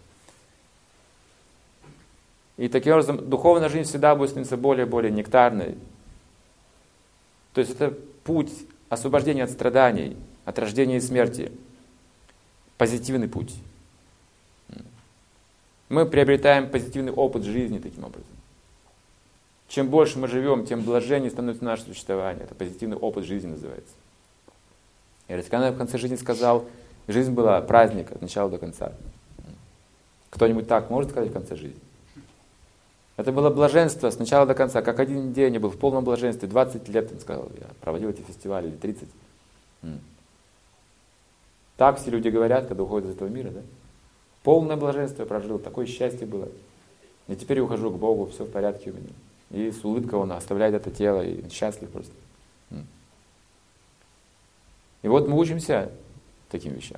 И таким образом духовная жизнь всегда будет становиться более и более нектарной. То есть это путь освобождения от страданий, от рождения и смерти. Позитивный путь. Мы приобретаем позитивный опыт жизни таким образом. Чем больше мы живем, тем блаженнее становится наше существование. Это позитивный опыт жизни называется. И Расикананда в конце жизни сказал, жизнь была праздник от начала до конца. Кто-нибудь так может сказать в конце жизни? Это было блаженство с начала до конца, как один день я был в полном блаженстве, 20 лет, он сказал, я проводил эти фестивали, или 30. Так все люди говорят, когда уходят из этого мира, да? Полное блаженство я прожил, такое счастье было. И теперь я ухожу к Богу, все в порядке у меня. И с улыбкой он оставляет это тело, и счастлив просто. И вот мы учимся таким вещам.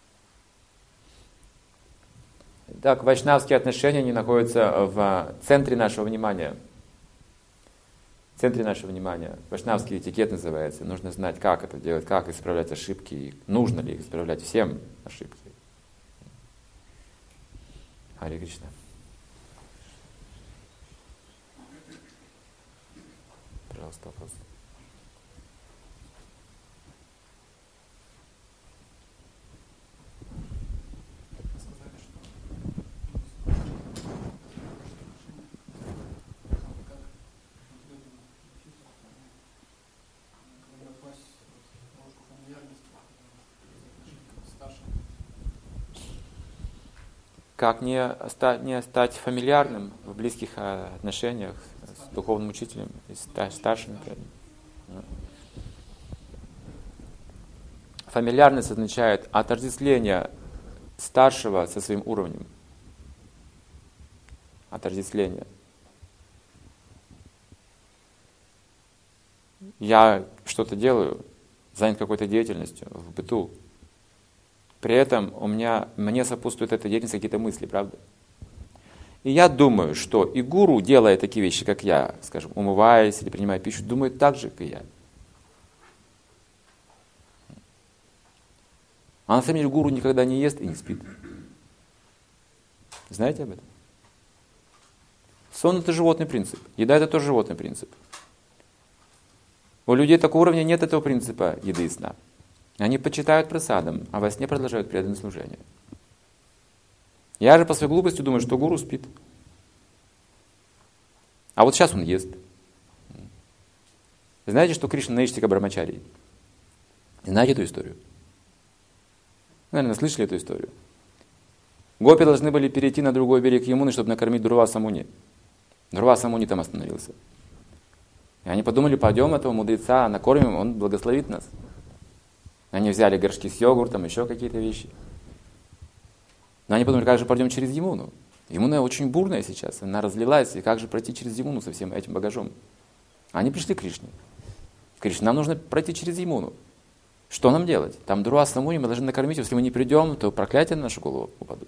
Так, вайшнавские отношения, они находятся в центре нашего внимания. В центре нашего внимания. Вайшнавский этикет называется. Нужно знать, как это делать, как исправлять ошибки, и нужно ли исправлять всем ошибки. Харе Кришна. Пожалуйста, вопрос. Как не стать фамильярным в близких отношениях с духовным учителем и старшими. Фамильярность означает отождествление старшего со своим уровнем. Отождествление. Я что-то делаю, занят какой-то деятельностью в быту. При этом мне сопутствует эта деятельность какие-то мысли, правда? И я думаю, что и гуру, делая такие вещи, как я, скажем, умываясь или принимая пищу, думает так же, как и я. А на самом деле гуру никогда не ест и не спит. Знаете об этом? Сон — это животный принцип. Еда — это тоже животный принцип. У людей такого уровня нет этого принципа еды и сна. Они почитают прасадам, а во сне продолжают преданное служение. Я же по своей глупости думаю, что гуру спит. А вот сейчас он ест. Знаете, что Кришна Наиштика Брамачари? Знаете эту историю? Наверное, слышали эту историю. Гопи должны были перейти на другой берег Ямуны, чтобы накормить Дурваса Муни. Дурваса Муни там остановился. И они подумали, пойдем этого мудреца, накормим, он благословит нас. Они взяли горшки с йогуртом, еще какие-то вещи. Но они подумали, как же пойдем через Ямуну? Ямуна очень бурная сейчас, она разлилась, и как же пройти через Ямуну со всем этим багажом? Они пришли к Кришне. Кришна, нам нужно пройти через Ямуну. Что нам делать? Там Дурваса Муни, мы должны накормить, если мы не придем, то проклятия на нашу голову упадут.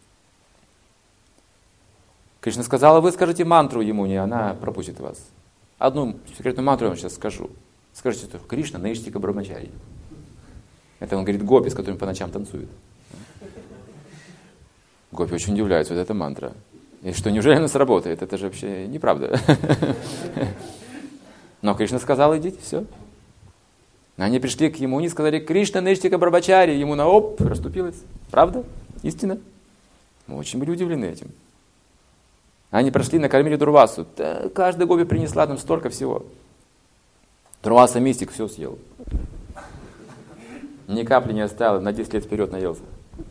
Кришна сказала, вы скажите мантру Ямуне, она пропустит вас. Одну секретную мантру я вам сейчас скажу. Скажите, что Кришна Наиштика Брамачари. Это он говорит гопи, с которыми по ночам танцует. Гопи очень удивляются, вот эта мантра. И что, неужели она сработает? Это же вообще неправда. Но Кришна сказал, идите, все. Они пришли к Ямуне и сказали, Кришна Наиштика Брамачари. Ямуна, оп, расступилась. Правда? Истина? Мы очень были удивлены этим. Они прошли, накормили Дурвасу. Да, каждая гопи принесла там столько всего. Дурваса мистик все съел. Ни капли не оставил, на 10 лет вперед наелся.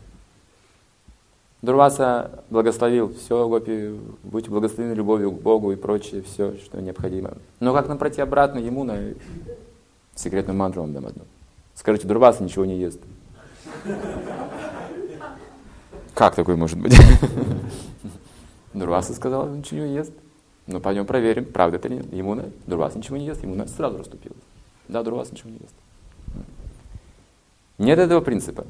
Дурваса благословил, все, гопи, будьте благословены любовью к Богу и прочее, все, что необходимо. Но как нам пройти обратно Ямуна? Секретную мантру вам дам одну. Скажите, Дурваса ничего не ест. Как такое может быть? Дурваса сказал, он ничего не ест. Ну, пойдем проверим, правда это или нет. Ямуна, Дурваса ничего не ест, Ямуна сразу расступилась. Да, Дурваса ничего не ест. Нет этого принципа.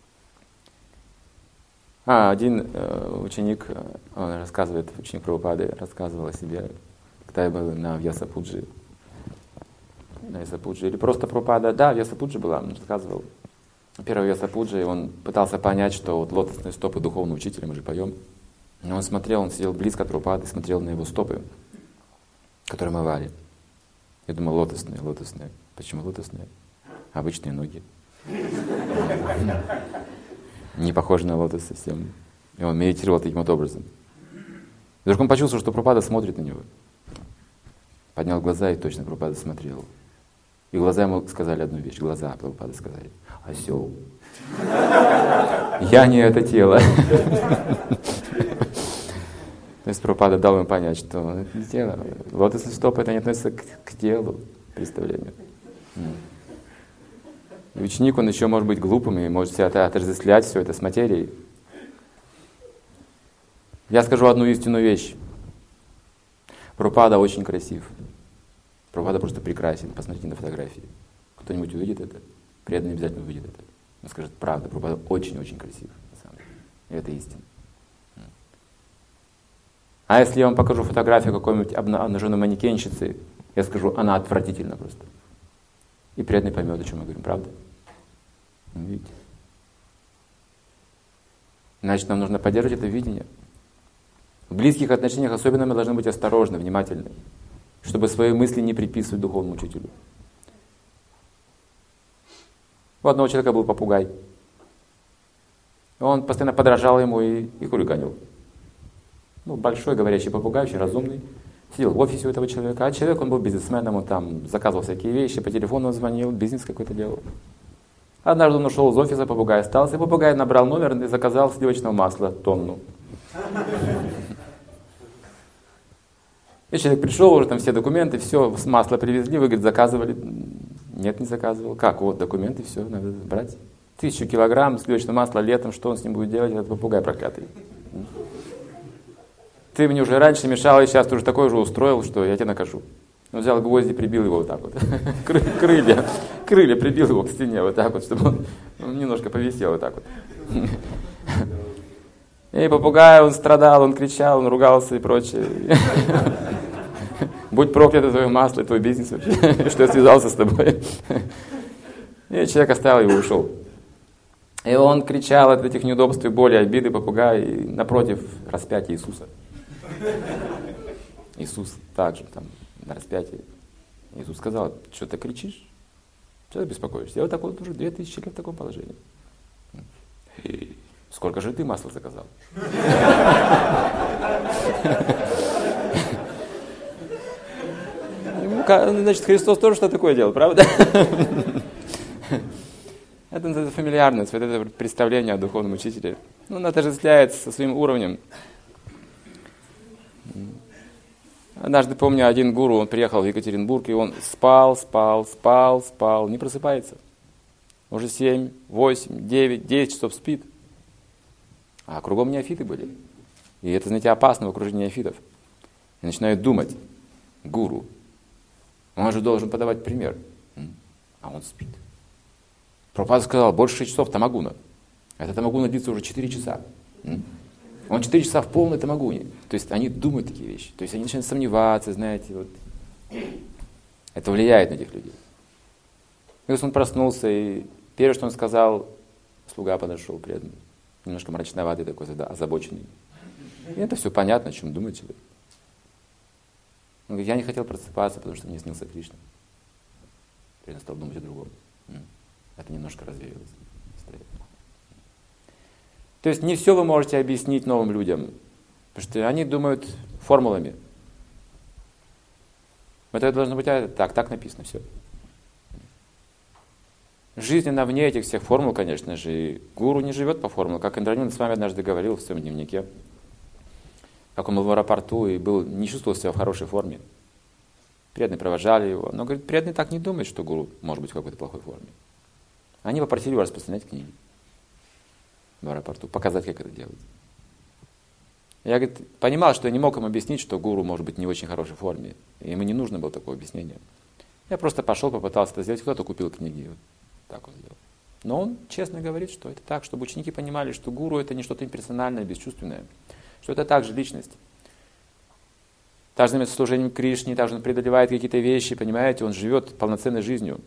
Один ученик, он рассказывает, ученик Прабхупады, рассказывал о себе, когда я был на Вьясапуджи. На Вьясапуджи, или просто Прабхупада, да, Вьясапуджи была, он рассказывал. Первый Вьясапуджи, он пытался понять, что вот лотосные стопы духовного учителя, мы же поем. Но он смотрел, он сидел близко от Прабхупады, смотрел на его стопы, которые омывали. Я думал, лотосные, лотосные. Почему лотосные? Обычные ноги. Не похожи на лотос совсем. И он медитировал таким вот образом. Вдруг он почувствовал, что Прабхупада смотрит на него. Поднял глаза, и точно Прабхупада смотрел. И глаза ему сказали одну вещь. Глаза Прабхупады сказали: осел. Я не это тело. То есть Прабхупада дал ему понять, что это не тело. Лотосный стоп это не относится к телу, представлению. И ученик, он еще может быть глупым и может себя отождествлять все это с материей. Я скажу одну истинную вещь. Прабхупада очень красив. Прабхупада просто прекрасен. Посмотрите на фотографии. Кто-нибудь увидит это? Преданный обязательно увидит это. Он скажет, правда, Прабхупада очень-очень красив. На самом деле. И это истина. А если я вам покажу фотографию какой-нибудь обнаженной манекенщицы, я скажу, она отвратительна просто. И преданный поймет, о чем мы говорим, правда? Видите? Значит, нам нужно поддерживать это видение. В близких отношениях особенно мы должны быть осторожны, внимательны, чтобы свои мысли не приписывать духовному учителю. У одного человека был попугай. Он постоянно подражал ему и хулиганил. Большой говорящий попугай, очень разумный. Сидел в офисе у этого человека, а человек, он был бизнесменом, он там заказывал всякие вещи, по телефону звонил, бизнес какой-то делал. Однажды он ушел из офиса, попугай остался, и попугай набрал номер и заказал сливочного масла тонну. И человек пришел, уже там все документы, все, масло привезли, вы, говорит, заказывали. Нет, не заказывал. Как? Вот документы, все, надо брать. 1000 килограмм сливочного масла летом, что он с ним будет делать, этот попугай проклятый. Ты мне уже раньше мешал, и сейчас ты уже такой же устроил, что я тебя накажу. Он взял гвозди, прибил его вот так вот. Крылья прибил его к стене вот так вот, чтобы он немножко повисел вот так вот. И попугай, он страдал, он кричал, он ругался и прочее. Будь проклято твое масло, твой бизнес вообще, что я связался с тобой. И человек оставил его и ушел. И он кричал от этих неудобств и боли, обиды попугая, и напротив распятия Иисуса. Иисус также там на распятии. Иисус сказал, что ты кричишь? Что ты беспокоишься? Я вот так вот уже 2000 лет в таком положении. сколько же ты масла заказал? Значит, Христос тоже что такое делал, правда? Это называется фамильярность, вот это представление о духовном учителе. Он отождествляется со своим уровнем. Однажды, помню, один гуру, он приехал в Екатеринбург, и он спал, не просыпается. Уже 7, 8, 9, 10 часов спит. А кругом неофиты были. И это, знаете, опасно в окружении неофитов. И начинают думать, гуру, он же должен подавать пример. А он спит. Прабхупада сказал, больше 6 часов тамагуна. Это тамагуна длится уже 4 часа. Он 4 часа в полной тамагуне. То есть они думают такие вещи. То есть они начинают сомневаться, знаете. Вот. Это влияет на этих людей. И он проснулся, и первое, что он сказал, слуга подошел, преданный, немножко мрачноватый такой, озабоченный. И это все понятно, о чем думает человек. Он говорит, я не хотел просыпаться, потому что мне снился Кришна. Преданный стал думать о другом. Это немножко развеялось. То есть не все вы можете объяснить новым людям, потому что они думают формулами. Это должно быть так написано, все. Жизнь, она вне этих всех формул, конечно же, и гуру не живет по формулам, как Индранинда с вами однажды говорил в своем дневнике, как он был в аэропорту и не чувствовал себя в хорошей форме. Преданные провожали его, но, говорит, преданные так не думают, что гуру может быть в какой-то плохой форме. Они попросили его распространять книги в аэропорту, показать, как это делать. Я, говорит, понимал, что я не мог им объяснить, что гуру может быть не в очень хорошей форме. И ему не нужно было такого объяснения. Я просто пошел, попытался это сделать, кто-то купил книги. Вот так он сделал. Но он честно говорит, что это так, чтобы ученики понимали, что гуру это не что-то имперсональное, бесчувственное, что это также личность. Также занимается служением Кришне, также он преодолевает какие-то вещи, понимаете, он живет полноценной жизнью.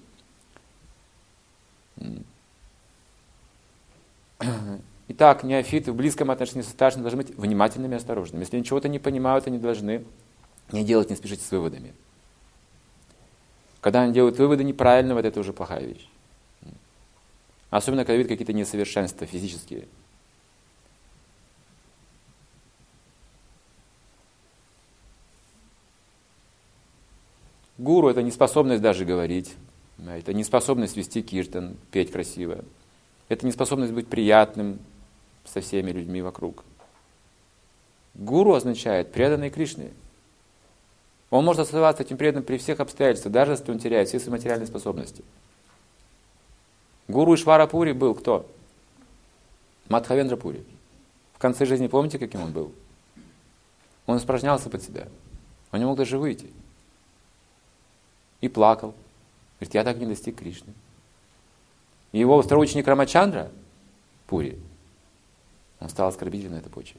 Итак, неофиты в близком отношении со старшими должны быть внимательными и осторожными. Если они чего-то не понимают, они должны не делать, не спешить с выводами. Когда они делают выводы неправильно, вот это уже плохая вещь. Особенно, когда видят какие-то несовершенства физические. Гуру – это неспособность даже говорить, это неспособность вести киртан, петь красиво. Это неспособность быть приятным со всеми людьми вокруг. Гуру означает преданный Кришне. Он может оставаться этим преданным при всех обстоятельствах, даже если он теряет все свои материальные способности. Гуру Ишварапури был кто? Мадхавендра Пури. В конце жизни помните, каким он был? Он испражнялся под себя. Он не мог даже выйти. И плакал. Говорит, я так не достиг Кришны. И его второй ученик Рамачандра, Пури, он стал оскорбителен на этой почве.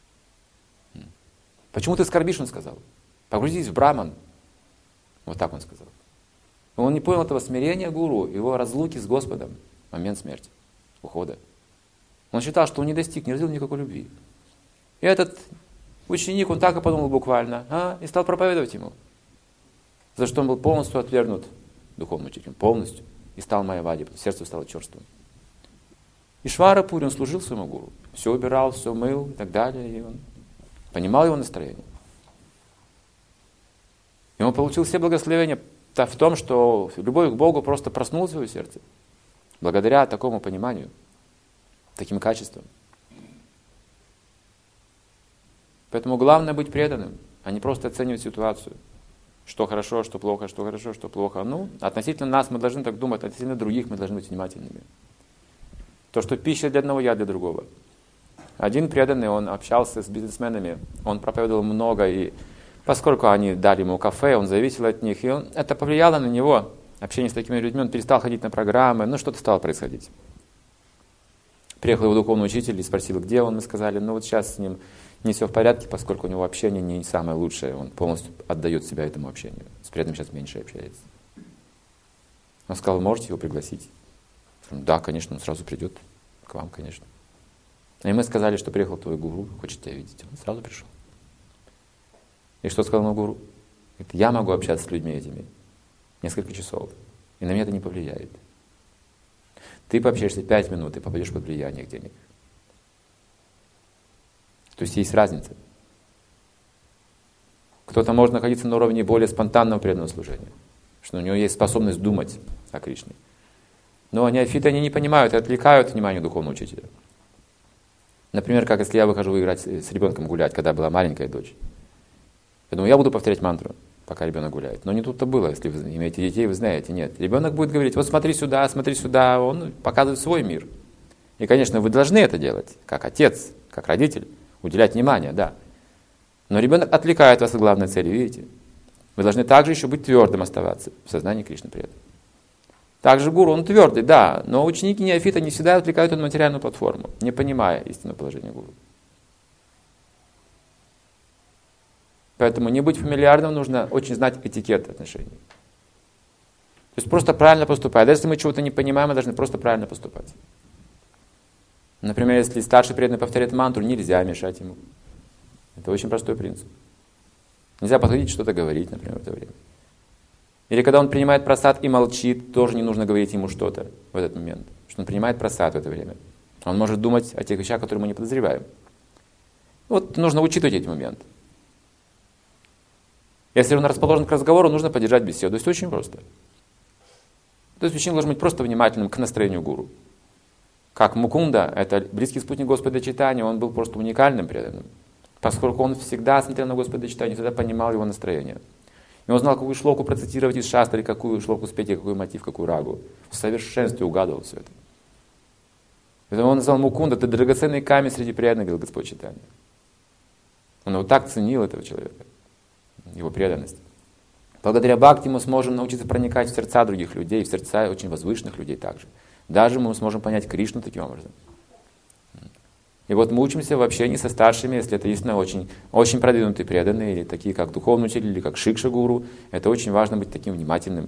Почему ты скорбишь, он сказал. Погрузись в Браман. Вот так он сказал. Он не понял этого смирения гуру, его разлуки с Господом в момент смерти, ухода. Он считал, что он не достиг, не развил никакой любви. И этот ученик, он так и подумал буквально, и стал проповедовать ему. За что он был полностью отвергнут духовным учителем, полностью. И стал майявади, сердце стало черствым. Ишварапури, он служил своему гуру. Все убирал, все мыл и так далее. И он понимал его настроение. И он получил все благословения в том, что любовь к Богу просто проснулась в его сердце. Благодаря такому пониманию, таким качествам. Поэтому главное быть преданным, а не просто оценивать ситуацию. Что хорошо, что плохо, что хорошо, что плохо. Относительно нас мы должны так думать, относительно других мы должны быть внимательными. То, что пища для одного, я для другого. Один преданный, он общался с бизнесменами, он проповедовал много, и поскольку они дали ему кафе, он зависел от них, и это повлияло на него, общение с такими людьми, он перестал ходить на программы, что-то стало происходить. Приехал его духовный учитель и спросил, где он, мы сказали, вот сейчас с ним не все в порядке, поскольку у него общение не самое лучшее, он полностью отдает себя этому общению, с преданным сейчас меньше общается. Он сказал, можете его пригласить? Да, конечно, он сразу придет к вам, конечно. И мы сказали, что приехал твой гуру, хочет тебя видеть. Он сразу пришел. И что сказал ему гуру? Говорит, я могу общаться с людьми этими несколько часов, и на меня это не повлияет. Ты пообщаешься 5 минут и попадешь под влияние денег. То есть есть разница. Кто-то может находиться на уровне более спонтанного преданного служения, что у него есть способность думать о Кришне. Но неофиты, они не понимают и отвлекают внимание духовного учителя. Например, как если я выхожу играть с ребенком гулять, когда была маленькая дочь. Я думаю, я буду повторять мантру, пока ребенок гуляет. Но не тут-то было, если вы имеете детей, вы знаете, нет. Ребенок будет говорить, вот смотри сюда, он показывает свой мир. И, конечно, вы должны это делать, как отец, как родитель, уделять внимание, да. Но ребенок отвлекает вас от главной цели, видите? Вы должны также еще быть твердым оставаться в сознании Кришны при этом. Также гуру, он твердый, да, но ученики неофита не всегда отвлекают на материальную платформу, не понимая истинного положения гуру. Поэтому не быть фамильярным, нужно очень знать этикет отношений. То есть просто правильно поступать. Даже если мы чего-то не понимаем, мы должны просто правильно поступать. Например, если старший преданный повторяет мантру, нельзя мешать ему. Это очень простой принцип. Нельзя подходить что-то говорить, например, в это время. Или когда он принимает прасад и молчит, тоже не нужно говорить ему что-то в этот момент. Потому что он принимает прасад в это время. Он может думать о тех вещах, которые мы не подозреваем. Вот нужно учитывать эти моменты. Если он расположен к разговору, нужно поддержать беседу. То есть очень просто. То есть ученик должен быть просто внимательным к настроению гуру. Как Мукунда, это близкий спутник Господа Чайтаньи, он был просто уникальным преданным. Поскольку он всегда смотрел на Господа Чайтаньи, всегда понимал его настроение. И он знал, какую шлоку процитировать из шастры, какую шлоку спеть, и какой мотив, какую рагу. В совершенстве угадывал все это. Поэтому он назвал Мукунда, это драгоценный камень среди преданных, говорил Господь Чайтанья. Он вот так ценил этого человека, его преданность. Благодаря бхакти мы сможем научиться проникать в сердца других людей, в сердца очень возвышенных людей также. Даже мы сможем понять Кришну таким образом. И вот мы учимся в общении со старшими, если это действительно очень, очень продвинутые преданные, или такие как духовный учитель, или как Шикша-гуру. Это очень важно быть таким внимательным.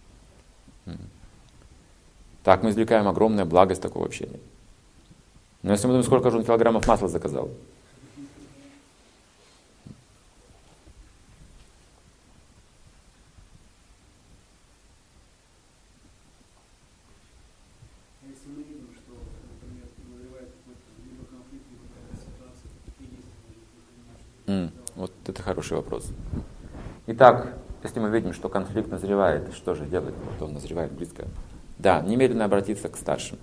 Так мы извлекаем огромное благо из такого общения. Но если мы думаем, сколько же он килограммов масла заказал. Вот это хороший вопрос. Итак, если мы видим, что конфликт назревает, что же делать? Вот он назревает близко. Да, немедленно обратиться к старшим.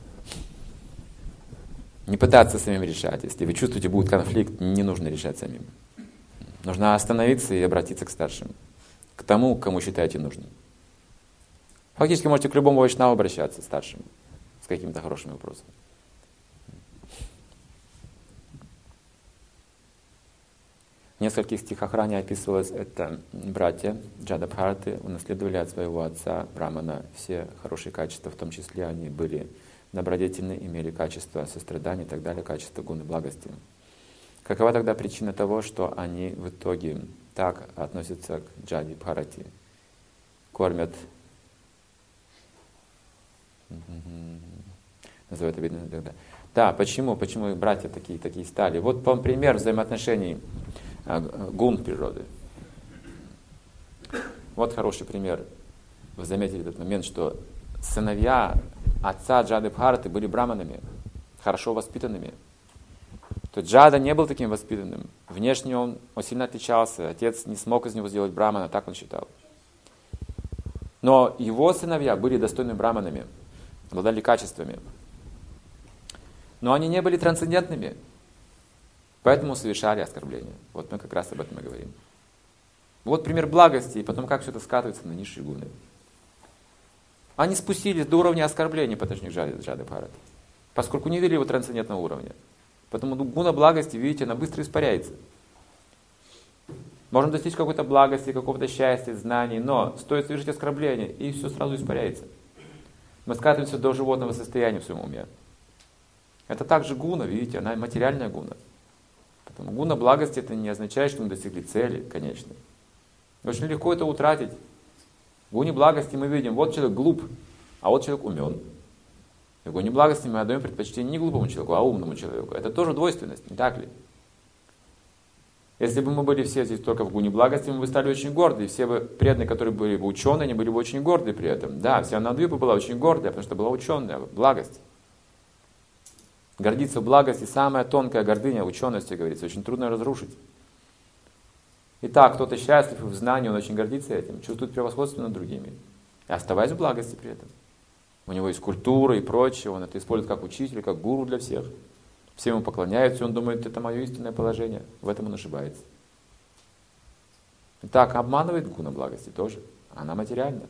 Не пытаться самим решать. Если вы чувствуете, будет конфликт, не нужно решать самим. Нужно остановиться и обратиться к старшим. К тому, к кому считаете нужным. Фактически можете к любому вайшнаву обращаться, старшим, с какими-то хорошими вопросами. В нескольких стихах ранее описывалось это братья Джадабхараты унаследовали от своего отца Брамана все хорошие качества, в том числе они были добродетельны, имели качество сострадания и так далее, качество гуны благости. Какова тогда причина того, что они в итоге так относятся к Джади Бхарати? Кормят, называют обидно и так далее. Да, почему братья такие стали? Вот пример взаимоотношений гун природы. Вот хороший пример. Вы заметили этот момент, что сыновья отца Джады Бхараты были браманами, хорошо воспитанными. То Джада не был таким воспитанным. Внешне он сильно отличался. Отец не смог из него сделать брамана, так он считал. Но его сыновья были достойными браманами, обладали качествами. Но они не были трансцендентными. Поэтому совершали оскорбления. Вот мы как раз об этом и говорим. Вот пример благости, и потом как все это скатывается на низшие гуны. Они спустились до уровня оскорбления по отношению к Джады Бхарати, поскольку не вели его трансцендентного уровня. Поэтому гуна благости, видите, она быстро испаряется. Можно достичь какой-то благости, какого-то счастья, знаний, но стоит совершить оскорбление, и все сразу испаряется. Мы скатываемся до животного состояния в своем уме. Это также гуна, видите, она материальная гуна. Поэтому гуна благости это не означает, что мы достигли цели, конечно. Очень легко это утратить. В гуне благости мы видим, вот человек глуп, а вот человек умен. И в гуне благости мы отдаем предпочтение не глупому человеку, а умному человеку. Это тоже двойственность, не так ли? Если бы мы были все здесь только в гуне благости, мы бы стали очень горды. И все бы преданные, которые были бы ученые, они были бы очень горды при этом. Да, вся Надвипа была очень гордая, потому что была ученая, благость. Гордиться в благости, самая тонкая гордыня, учености, говорится, очень трудно разрушить. Итак, кто-то счастлив в знании, он очень гордится этим, чувствует превосходство над другими. И оставаясь в благости при этом. У него есть культура и прочее, он это использует как учитель, как гуру для всех. Все ему поклоняются, и он думает, это мое истинное положение. В этом он ошибается. Итак, обманывает гуна благости тоже. Она материальна.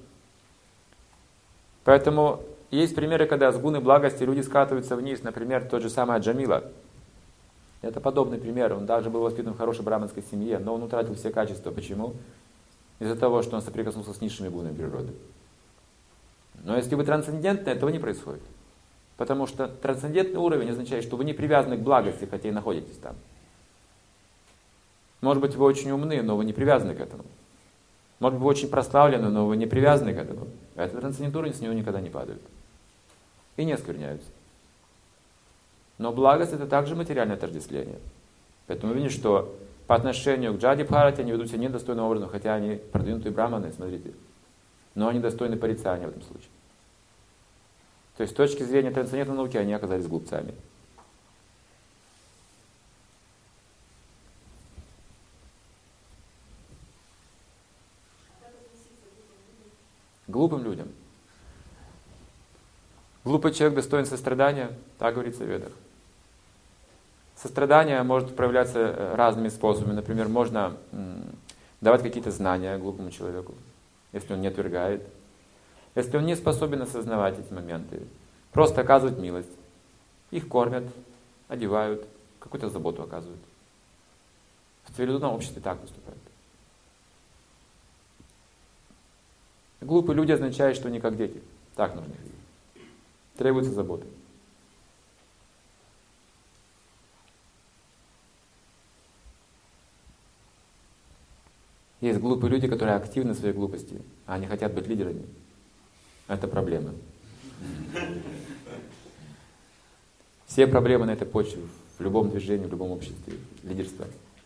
Поэтому есть примеры, когда с гуны благости люди скатываются вниз. Например, тот же самый Аджамила. Это подобный пример. Он даже был воспитан в хорошей браманской семье, но он утратил все качества. Почему? Из-за того, что он соприкоснулся с низшими гунами природы. Но если вы трансцендентны, этого не происходит. Потому что трансцендентный уровень означает, что вы не привязаны к благости, хотя и находитесь там. Может быть, вы очень умны, но вы не привязаны к этому. Может быть, вы очень прославлены, но вы не привязаны к этому. Эта трансцендентура с него никогда не падает. И не оскверняются. Но благость — это также материальное отождествление. Поэтому вы видите, что по отношению к Джади Бхарати они ведут себя недостойным образом, хотя они продвинутые браманы, смотрите. Но они достойны порицания в этом случае. То есть с точки зрения трансцендентной науки они оказались глупцами. Глупым людям. Глупый человек достоин сострадания, так говорится в Ведах. Сострадание может проявляться разными способами. Например, можно давать какие-то знания глупому человеку, если он не отвергает. Если он не способен осознавать эти моменты, просто оказывать милость. Их кормят, одевают, какую-то заботу оказывают. В цивилизованном обществе так поступают. Глупые люди означают, что они как дети. Так нужно их видеть. Требуется заботы. Есть глупые люди, которые активны в своей глупости, а они хотят быть лидерами. Это проблема. Все проблемы на этой почве, в любом движении, в любом обществе, лидерство.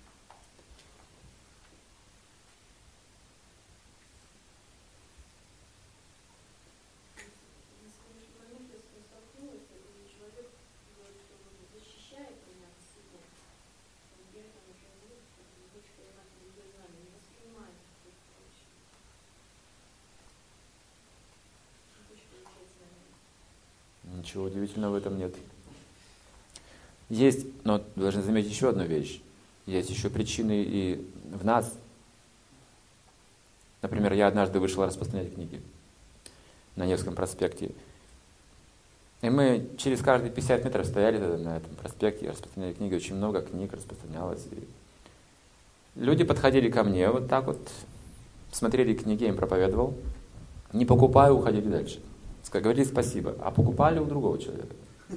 Ничего удивительного в этом нет. Есть, но должны заметить еще одну вещь. Есть еще причины и в нас. Например, я однажды вышел распространять книги на Невском проспекте. И мы через каждые 50 метров стояли на этом проспекте, распространяли книги. Очень много книг распространялось. И люди подходили ко мне вот так вот, смотрели книги, я им проповедовал. Не покупая, уходили дальше. Говорили спасибо, а покупали у другого человека.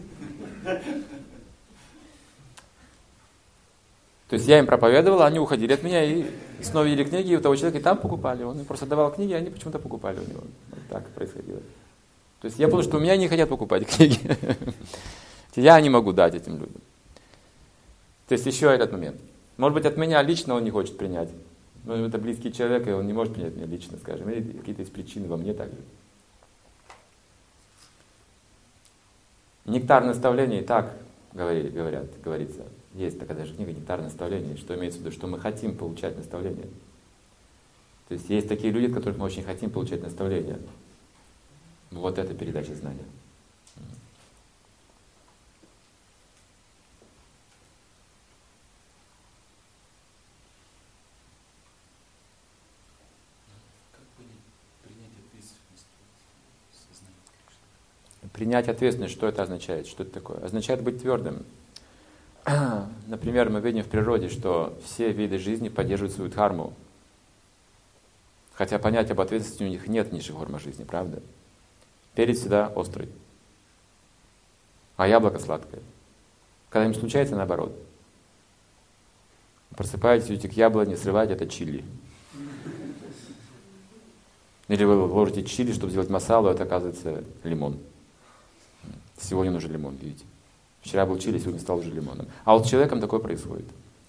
То есть я им проповедовал, они уходили от меня и снова видели книги, и у того человека и там покупали. Он им просто давал книги, а они почему-то покупали у него. Вот так происходило. То есть я понял, что у меня не хотят покупать книги. Я не могу дать этим людям. То есть еще этот момент. Может быть, от меня лично он не хочет принять. Но это близкий человек, и он не может принять меня лично, скажем. Или какие-то есть причины во мне также. Нектар наставлений, так говорится. Есть такая даже книга «Нектар наставлений», что имеется в виду, что мы хотим получать наставления. То есть есть такие люди, от которых мы очень хотим получать наставления. Вот это передача знания. Принять ответственность, что это означает? Что это такое? Означает быть твердым. Например, мы видим в природе, что все виды жизни поддерживают свою дхарму. Хотя понятия об ответственности у них нет низших форм жизни, правда? Перец всегда острый, а яблоко сладкое. Когда-нибудь случается наоборот. Просыпаетесь, идете к яблоне, срываете, это чили. Или вы ложите чили, чтобы сделать масалу, это оказывается лимон. Сегодня он уже лимон, видите. Вчера был чили, сегодня стал уже лимоном. А вот с человеком такое происходит.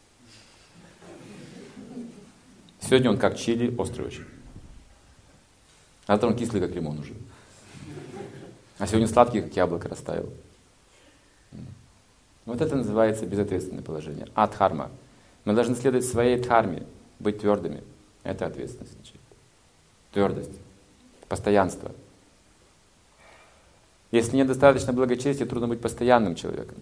Сегодня он как чили, острый очень. А завтра он кислый, как лимон уже. А сегодня сладкий, как яблоко, растаял. Вот это называется безответственное положение. Адхарма. Мы должны следовать своей дхарме, быть твердыми. Это ответственность значит. Твердость, постоянство. Если нет достаточно благочестия, трудно быть постоянным человеком.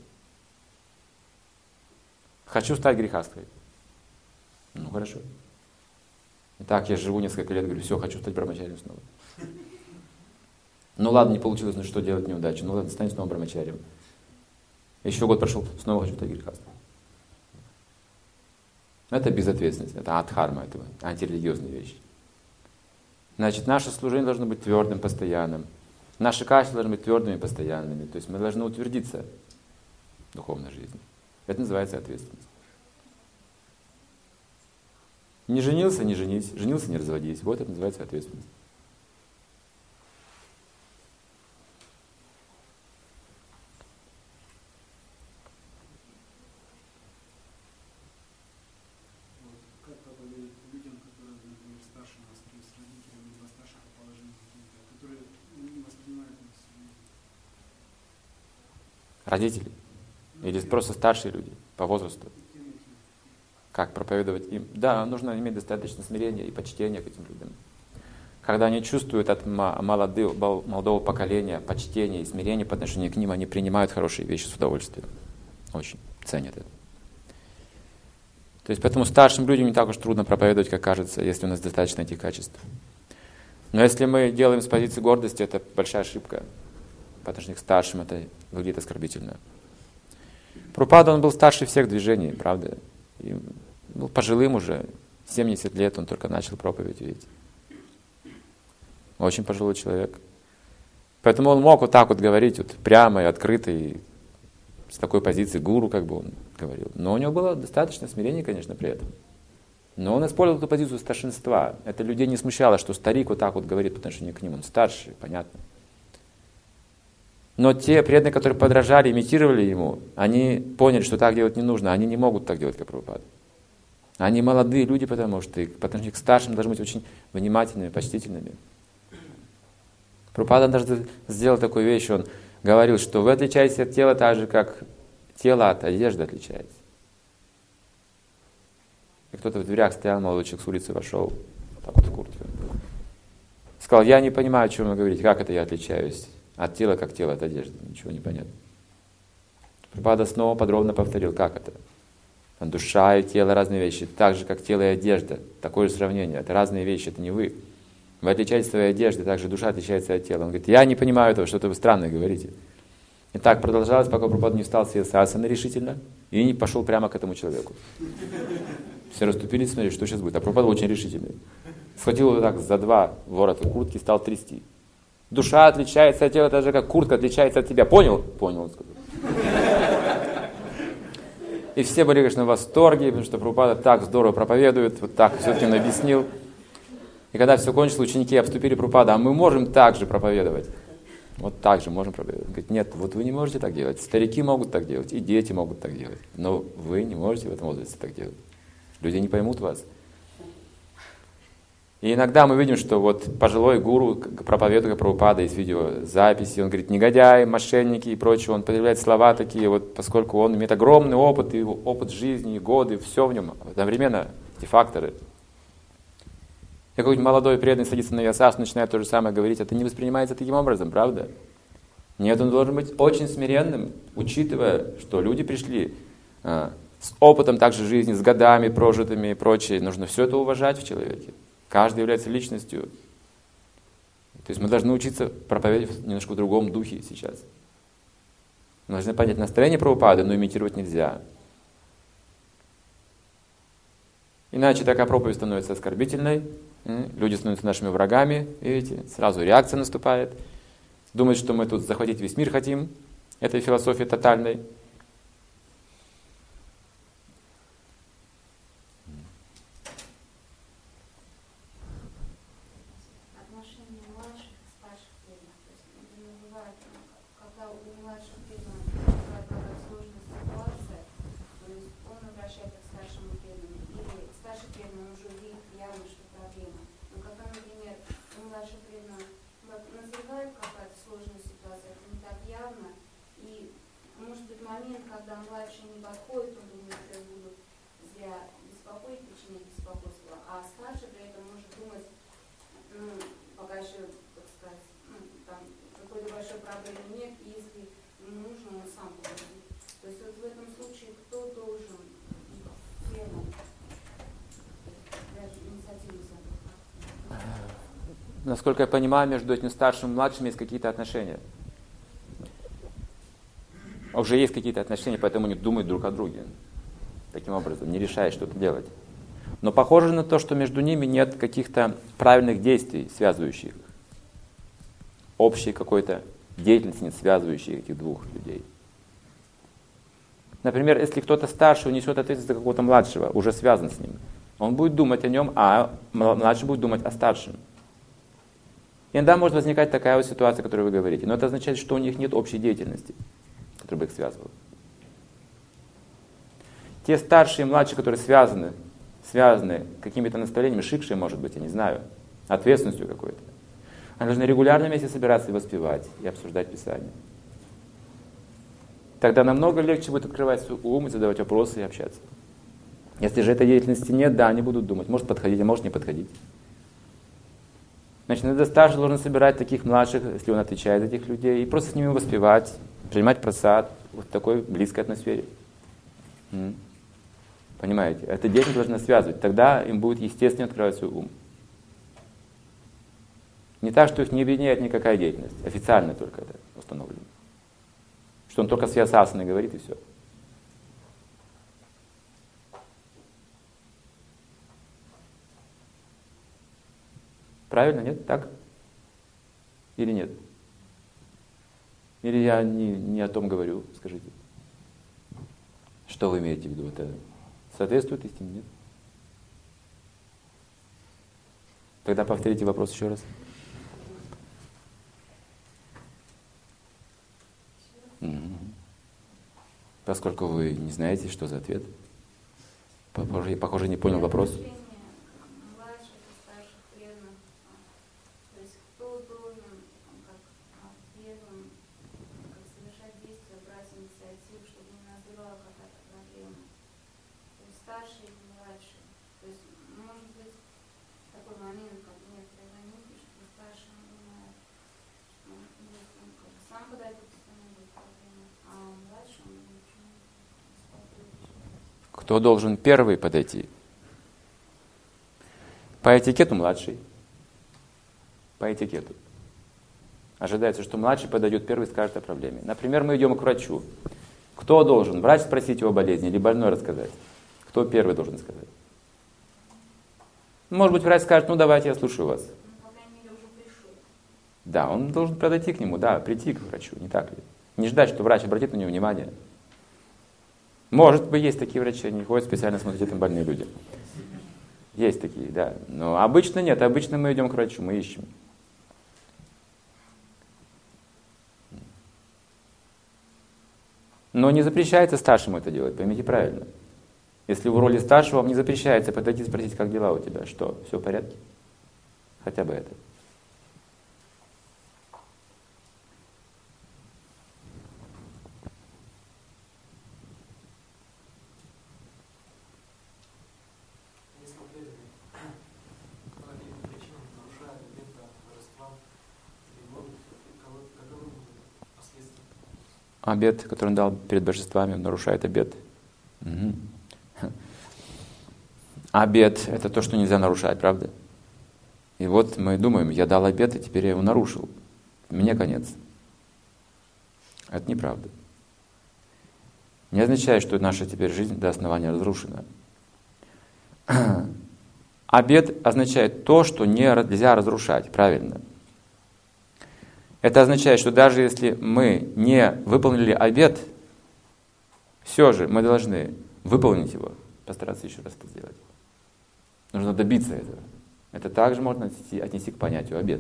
Хочу стать грехастхой. Ну хорошо. Итак, я живу несколько лет, говорю, все, хочу стать брамачарием снова. Ну ладно, не получилось, ну что делать, неудачу. Ну ладно, стань снова брамачарием. Еще год прошел, снова хочу стать грехастхой. Это безответственность, это адхарма, это антирелигиозные вещи. Значит, наше служение должно быть твердым, постоянным. Наши качества должны быть твердыми и постоянными. То есть мы должны утвердиться в духовной жизни. Это называется ответственность. Не женился, не женись. Женился, не разводись. Вот это называется ответственность. Родители. Или просто старшие люди по возрасту. Как проповедовать им? Да, нужно иметь достаточно смирения и почтения к этим людям. Когда они чувствуют от молодого поколения почтение и смирение по отношению к ним, они принимают хорошие вещи с удовольствием. Очень ценят это. То есть поэтому старшим людям не так уж трудно проповедовать, как кажется, если у нас достаточно этих качеств. Но если мы делаем с позиции гордости, это большая ошибка. По отношению к старшим это выглядит оскорбительно. Прабхупада, он был старше всех движений, правда? И был пожилым уже, 70 лет он только начал проповедь, видите. Очень пожилой человек. Поэтому он мог вот так вот говорить, вот прямо и открыто, и с такой позиции гуру, как бы он говорил. Но у него было достаточно смирения, конечно, при этом. Но он использовал эту позицию старшинства. Это людей не смущало, что старик вот так вот говорит по отношению к ним. Он старший, понятно. Но те преданные, которые подражали, имитировали ему, они поняли, что так делать не нужно. Они не могут так делать, как Прабхупада. Они молодые люди, потому что и по отношению к старшим должны быть очень внимательными, почтительными. Прабхупада даже сделал такую вещь, он говорил, что вы отличаетесь от тела так же, как тело от одежды отличается. И кто-то в дверях стоял, молодой человек с улицы вошел, так вот в куртке. Сказал, я не понимаю, о чем вы говорите, как это я отличаюсь от тела, как тело от одежды. Ничего не понятно. Прабхупада снова подробно повторил, как это. Душа и тело разные вещи, так же, как тело и одежда. Такое же сравнение. Это разные вещи, это не вы. Вы отличаетесь от своей одежды, также душа отличается от тела. Он говорит, я не понимаю этого, что-то вы странное говорите. И так продолжалось, пока Прабхупада не встал с асаны решительно и не пошел прямо к этому человеку. Все расступились, смотрели, что сейчас будет. А Прабхупада очень решительный. Схватил его так за два ворота куртки и стал трясти. Душа отличается от тела, так же, как куртка отличается от тебя. Понял? Понял, он сказал. И все были, конечно, в восторге, потому что Прабхупада так здорово проповедует, вот так все-таки он объяснил. И когда все кончилось, ученики обступили Прабхупада, а мы можем так же проповедовать. Вот так же можем проповедовать. Говорит, нет, вот вы не можете так делать. Старики могут так делать, и дети могут так делать. Но вы не можете в этом возрасте так делать. Люди не поймут вас. И иногда мы видим, что вот пожилой гуру проповедует, как Прабхупада, из видеозаписи, он говорит, негодяи, мошенники и прочее, он потребляет слова такие, вот, поскольку он имеет огромный опыт, и опыт жизни, и годы, все в нем, одновременно эти факторы. И какой-нибудь молодой преданный садится на ясасу, начинает то же самое говорить, это не воспринимается таким образом, правда? Нет, он должен быть очень смиренным, учитывая, что люди пришли с опытом также жизни, с годами прожитыми и прочее, нужно все это уважать в человеке. Каждый является личностью. То есть мы должны учиться проповедовать в немножко в другом духе сейчас. Мы должны понять настроение Прабхупады, но имитировать нельзя. Иначе такая проповедь становится оскорбительной, люди становятся нашими врагами, видите, сразу реакция наступает. Думают, что мы тут захватить весь мир хотим, этой философии тотальной. или нет, и если нужно, он сам подойдет. То есть вот в этом случае кто должен первым взять инициативу за это? Насколько я понимаю, между этим старшим и младшим есть какие-то отношения. Уже есть какие-то отношения, поэтому они думают друг о друге. Таким образом, не решая что-то делать. Но похоже на то, что между ними нет каких-то правильных действий, связывающих их. Общей какой-то деятельности, не связывающей этих двух людей. Например, если кто-то старше унесет ответственность за какого-то младшего, уже связан с ним, он будет думать о нем, а младший будет думать о старшем. Иногда может возникать такая вот ситуация, о которой вы говорите. Но это означает, что у них нет общей деятельности, которая бы их связывала. Те старшие и младшие, которые связаны какими-то наставлениями, шикшей, может быть, я не знаю, ответственностью какой-то, они должны регулярно вместе собираться и воспевать, и обсуждать Писание. Тогда намного легче будет открывать свой ум и задавать вопросы и общаться. Если же этой деятельности нет, да, они будут думать, может подходить, а может не подходить. Значит, иногда старший должен собирать таких младших, если он отвечает за этих людей, и просто с ними воспевать, принимать просад вот в такой близкой атмосфере. Понимаете? Эта деятельность должна связывать. Тогда им будет естественно открывать свой ум. Не так, что их не объединяет никакая деятельность. Официально только это установлено. Что он только с асаной говорит и все. Правильно, нет? Так? Или нет? Или я не о том говорю, скажите. Что вы имеете в виду? Это соответствует истине, нет? Тогда повторите вопрос еще раз. Поскольку вы не знаете, что за ответ. Похоже, не понял вопрос. Кто должен первый подойти? По этикету младший. По этикету. Ожидается, что младший подойдет первый и скажет о проблеме. Например, мы идем к врачу. Кто должен? Врач спросить его о болезни или больной рассказать? Кто первый должен сказать? Может быть, врач скажет, ну давайте, я слушаю вас. Да, он должен подойти к нему, да, прийти к врачу, не так ли? Не ждать, что врач обратит на него внимание. Может быть, есть такие врачи, они ходят специально смотреть там больные люди. Есть такие, да. Но обычно нет, обычно мы идем к врачу, мы ищем. Но не запрещается старшему это делать, поймите правильно. Если в роли старшего вам не запрещается подойти и спросить, как дела у тебя, что, все в порядке? Хотя бы это. Обет, который он дал перед божествами, он нарушает обет. Обет — это то, что нельзя нарушать, правда? И вот мы думаем, я дал обет, и теперь я его нарушил. Мне конец. Это неправда. Не означает, что наша теперь жизнь до основания разрушена. Обет означает то, что нельзя разрушать, правильно? Это означает, что даже если мы не выполнили обет, все же мы должны выполнить его, постараться еще раз это сделать. Нужно добиться этого. Это также можно отнести к понятию обет.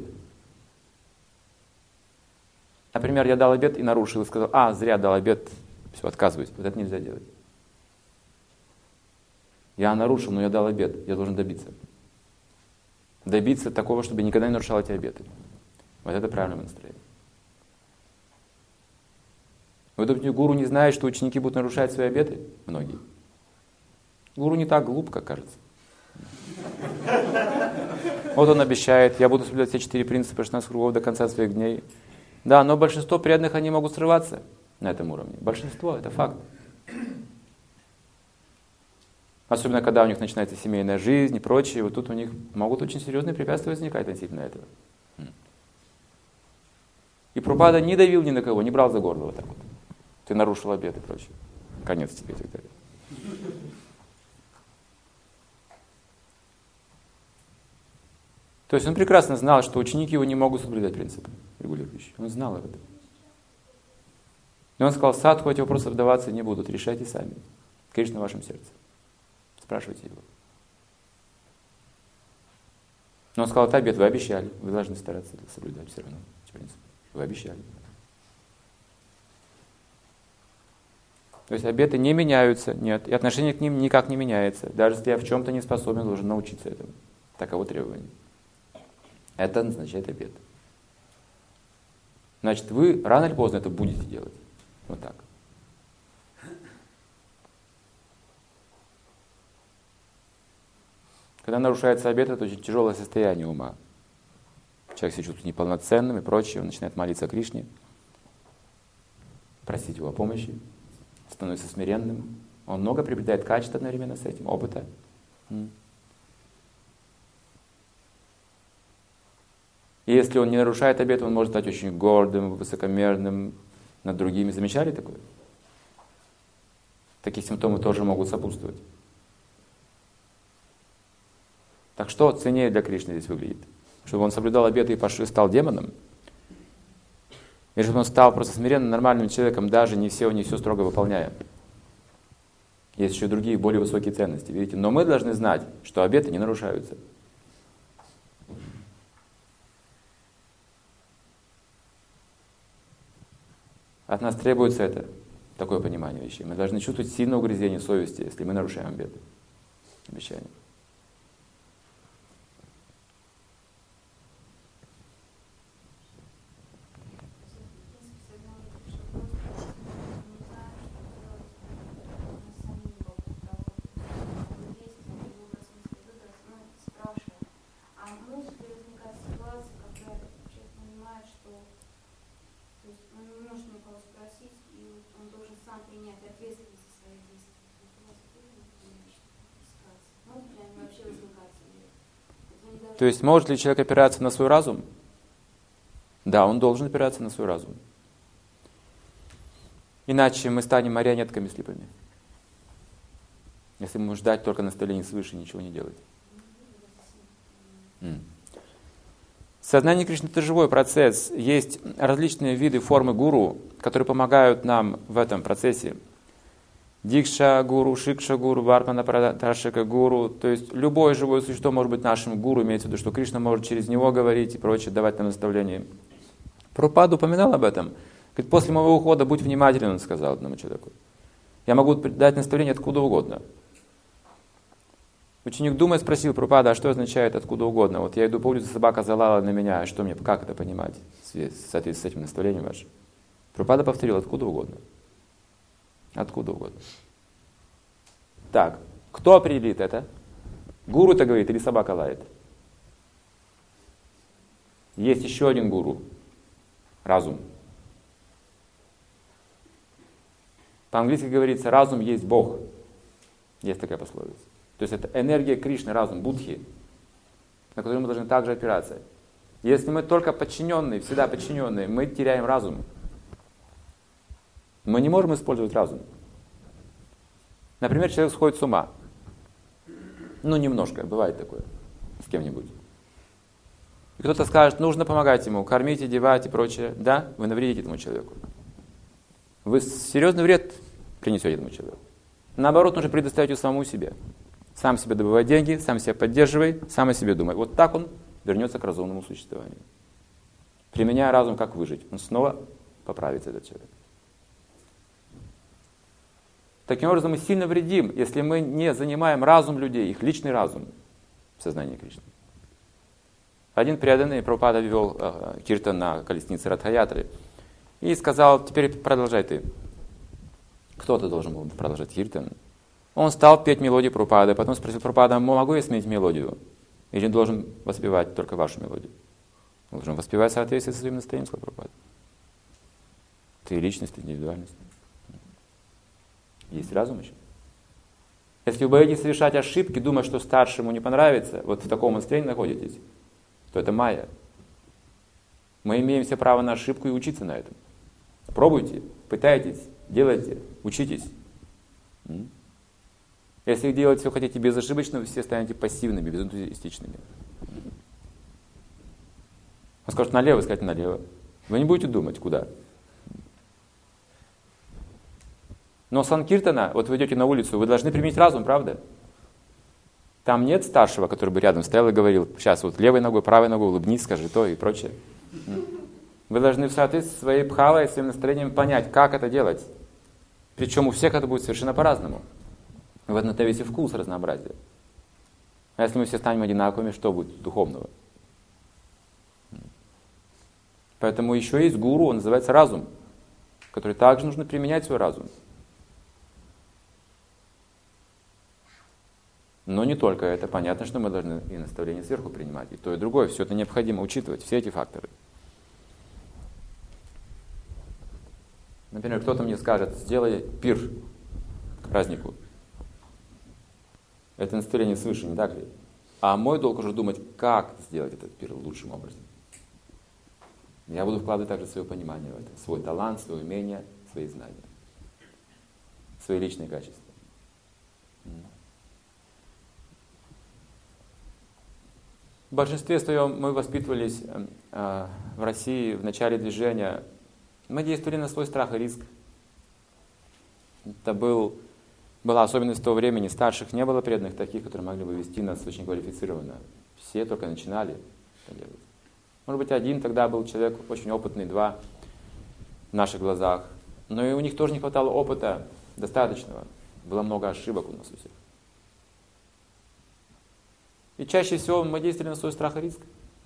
Например, я дал обет и нарушил, и сказал, зря дал обет, все, отказываюсь. Вот это нельзя делать. Я нарушил, но я дал обет, я должен добиться. Добиться такого, чтобы никогда не нарушал эти обеты. Вот это правильное настроение. Вы думаете, гуру не знает, что ученики будут нарушать свои обеты? Многие. Гуру не так глуп, как кажется. Вот он обещает, я буду соблюдать все 4 принципа 16 кругов до конца своих дней. Да, но большинство преданных, они могут срываться на этом уровне. Большинство, это факт. Особенно, когда у них начинается семейная жизнь и прочее, вот тут у них могут очень серьезные препятствия возникать относительно этого. И Прабхупада не давил ни на кого, не брал за горло вот так вот. Ты нарушил обет и прочее. Конец тебе и так далее. То есть он прекрасно знал, что ученики его не могут соблюдать принципы регулирующие. Он знал об этом. И он сказал: садху, эти вопросы вдаваться не будут, решайте сами. Кришна в вашем сердце. Спрашивайте его. Но он сказал: это обет, вы обещали, вы должны стараться соблюдать все равно принципы. Вы обещали. То есть обеты не меняются, нет, и отношение к ним никак не меняется. Даже если я в чем-то не способен, должен научиться этому. Таково требование. Это означает обет. Значит, вы рано или поздно это будете делать. Вот так. Когда нарушается обет, это очень тяжелое состояние ума. Человек себя чувствует неполноценным и прочее, он начинает молиться Кришне, просить его о помощи, становится смиренным. Он много приобретает качеств одновременно с этим, опыта. И если он не нарушает обет, он может стать очень гордым, высокомерным над другими. Замечали такое? Такие симптомы тоже могут сопутствовать. Так что ценнее для Кришны здесь выглядит? Чтобы он соблюдал обеты и стал демоном? Или чтобы он стал просто смиренным, нормальным человеком, даже не все строго выполняя? Есть еще другие, более высокие ценности, видите? Но мы должны знать, что обеты не нарушаются. От нас требуется это, такое понимание вещей. Мы должны чувствовать сильное угрызение совести, если мы нарушаем обеты, обещания. То есть может ли человек опираться на свой разум? Да, он должен опираться на свой разум. Иначе мы станем марионетками слепыми. Если мы будем ждать только наставлений свыше и ничего не делать. Сознание Кришны — это живой процесс. Есть различные виды, формы гуру, которые помогают нам в этом процессе. Дикша гуру, шикша гуру, вармана праташика гуру. То есть любое живое существо может быть нашим гуру, имеется в виду, что Кришна может через него говорить и прочее, давать нам наставления. Прабхупада упоминал об этом. Говорит, после моего ухода будь внимателен, он сказал одному человеку. Я могу дать наставление откуда угодно. Ученик, думая, спросил Прабхупада, а что означает откуда угодно? Вот я иду по улице, собака залаяла на меня, что мне, как это понимать в соответствии с этим наставлением вашим? Прабхупада повторил, откуда угодно. Откуда угодно. Так, кто определит это? Гуру это говорит или собака лает? Есть еще один гуру. Разум. По-английски говорится, разум есть Бог. Есть такая пословица. То есть это энергия Кришны, разум, будхи, на который мы должны также опираться. Если мы только подчиненные, всегда подчиненные, мы теряем разум. Мы не можем использовать разум. Например, человек сходит с ума. Ну, немножко, бывает такое с кем-нибудь. И кто-то скажет, нужно помогать ему, кормить, одевать и прочее. Да, вы навредите этому человеку. Вы серьезный вред принесете этому человеку. Наоборот, нужно предоставить его самому себе. Сам себе добывай деньги, сам себя поддерживай, сам о себе думай. Вот так он вернется к разумному существованию. Применяя разум, как выжить. Он снова поправится, этот человек. Таким образом, мы сильно вредим, если мы не занимаем разум людей, их личный разум в сознании Кришны. Один преданный, Прабхупада вел киртан на колеснице Радха-ятры и сказал, теперь продолжай ты. Кто-то должен был продолжать киртан. Он стал петь мелодию Прабхупады, потом спросил Прабхупада, могу я сменить мелодию? Или должен воспевать только вашу мелодию? Должен воспевать в соответствии со своим настроением, сказал Прабхупада. Ты личность, ты индивидуальность. Есть разум еще. Если вы боитесь совершать ошибки, думая, что старшему не понравится, вот в таком настроении находитесь, то это майя. Мы имеем все право на ошибку и учиться на этом. Пробуйте, пытайтесь, делайте, учитесь. Если делать все хотите безошибочно, вы все станете пассивными, безэнтузиастичными. Он скажет налево, сказать налево. Вы не будете думать, куда. Но санкиртана, вот вы идете на улицу, вы должны применить разум, правда? Там нет старшего, который бы рядом стоял и говорил, сейчас вот левой ногой, правой ногой улыбнись, скажи то и прочее. Вы должны в соответствии со своей бхавой, своим настроением понять, как это делать. Причем у всех это будет совершенно по-разному. В этом-то весь и вкус разнообразия. А если мы все станем одинаковыми, что будет духовного? Поэтому еще есть гуру, он называется разум, который также нужно применять свой разум. Но не только это. Понятно, что мы должны и наставления сверху принимать, и то, и другое. Все это необходимо учитывать, все эти факторы. Например, кто-то мне скажет, сделай пир к празднику. Это наставление свыше, не так ли? А мой долг уже думать, как сделать этот пир лучшим образом. Я буду вкладывать также свое понимание в это, свой талант, свое умение, свои знания, свои личные качества. В большинстве своем мы воспитывались в России в начале движения. Мы действовали на свой страх и риск. Это была особенность того времени. Старших не было преданных таких, которые могли бы вести нас очень квалифицированно. Все только начинали это делать. Может быть, один тогда был человек очень опытный, два в наших глазах. Но и у них тоже не хватало опыта достаточного. Было много ошибок у нас у всех. И чаще всего мы действовали на свой страх и риск.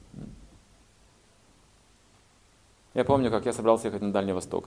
Я помню, как я собрался ехать на Дальний Восток.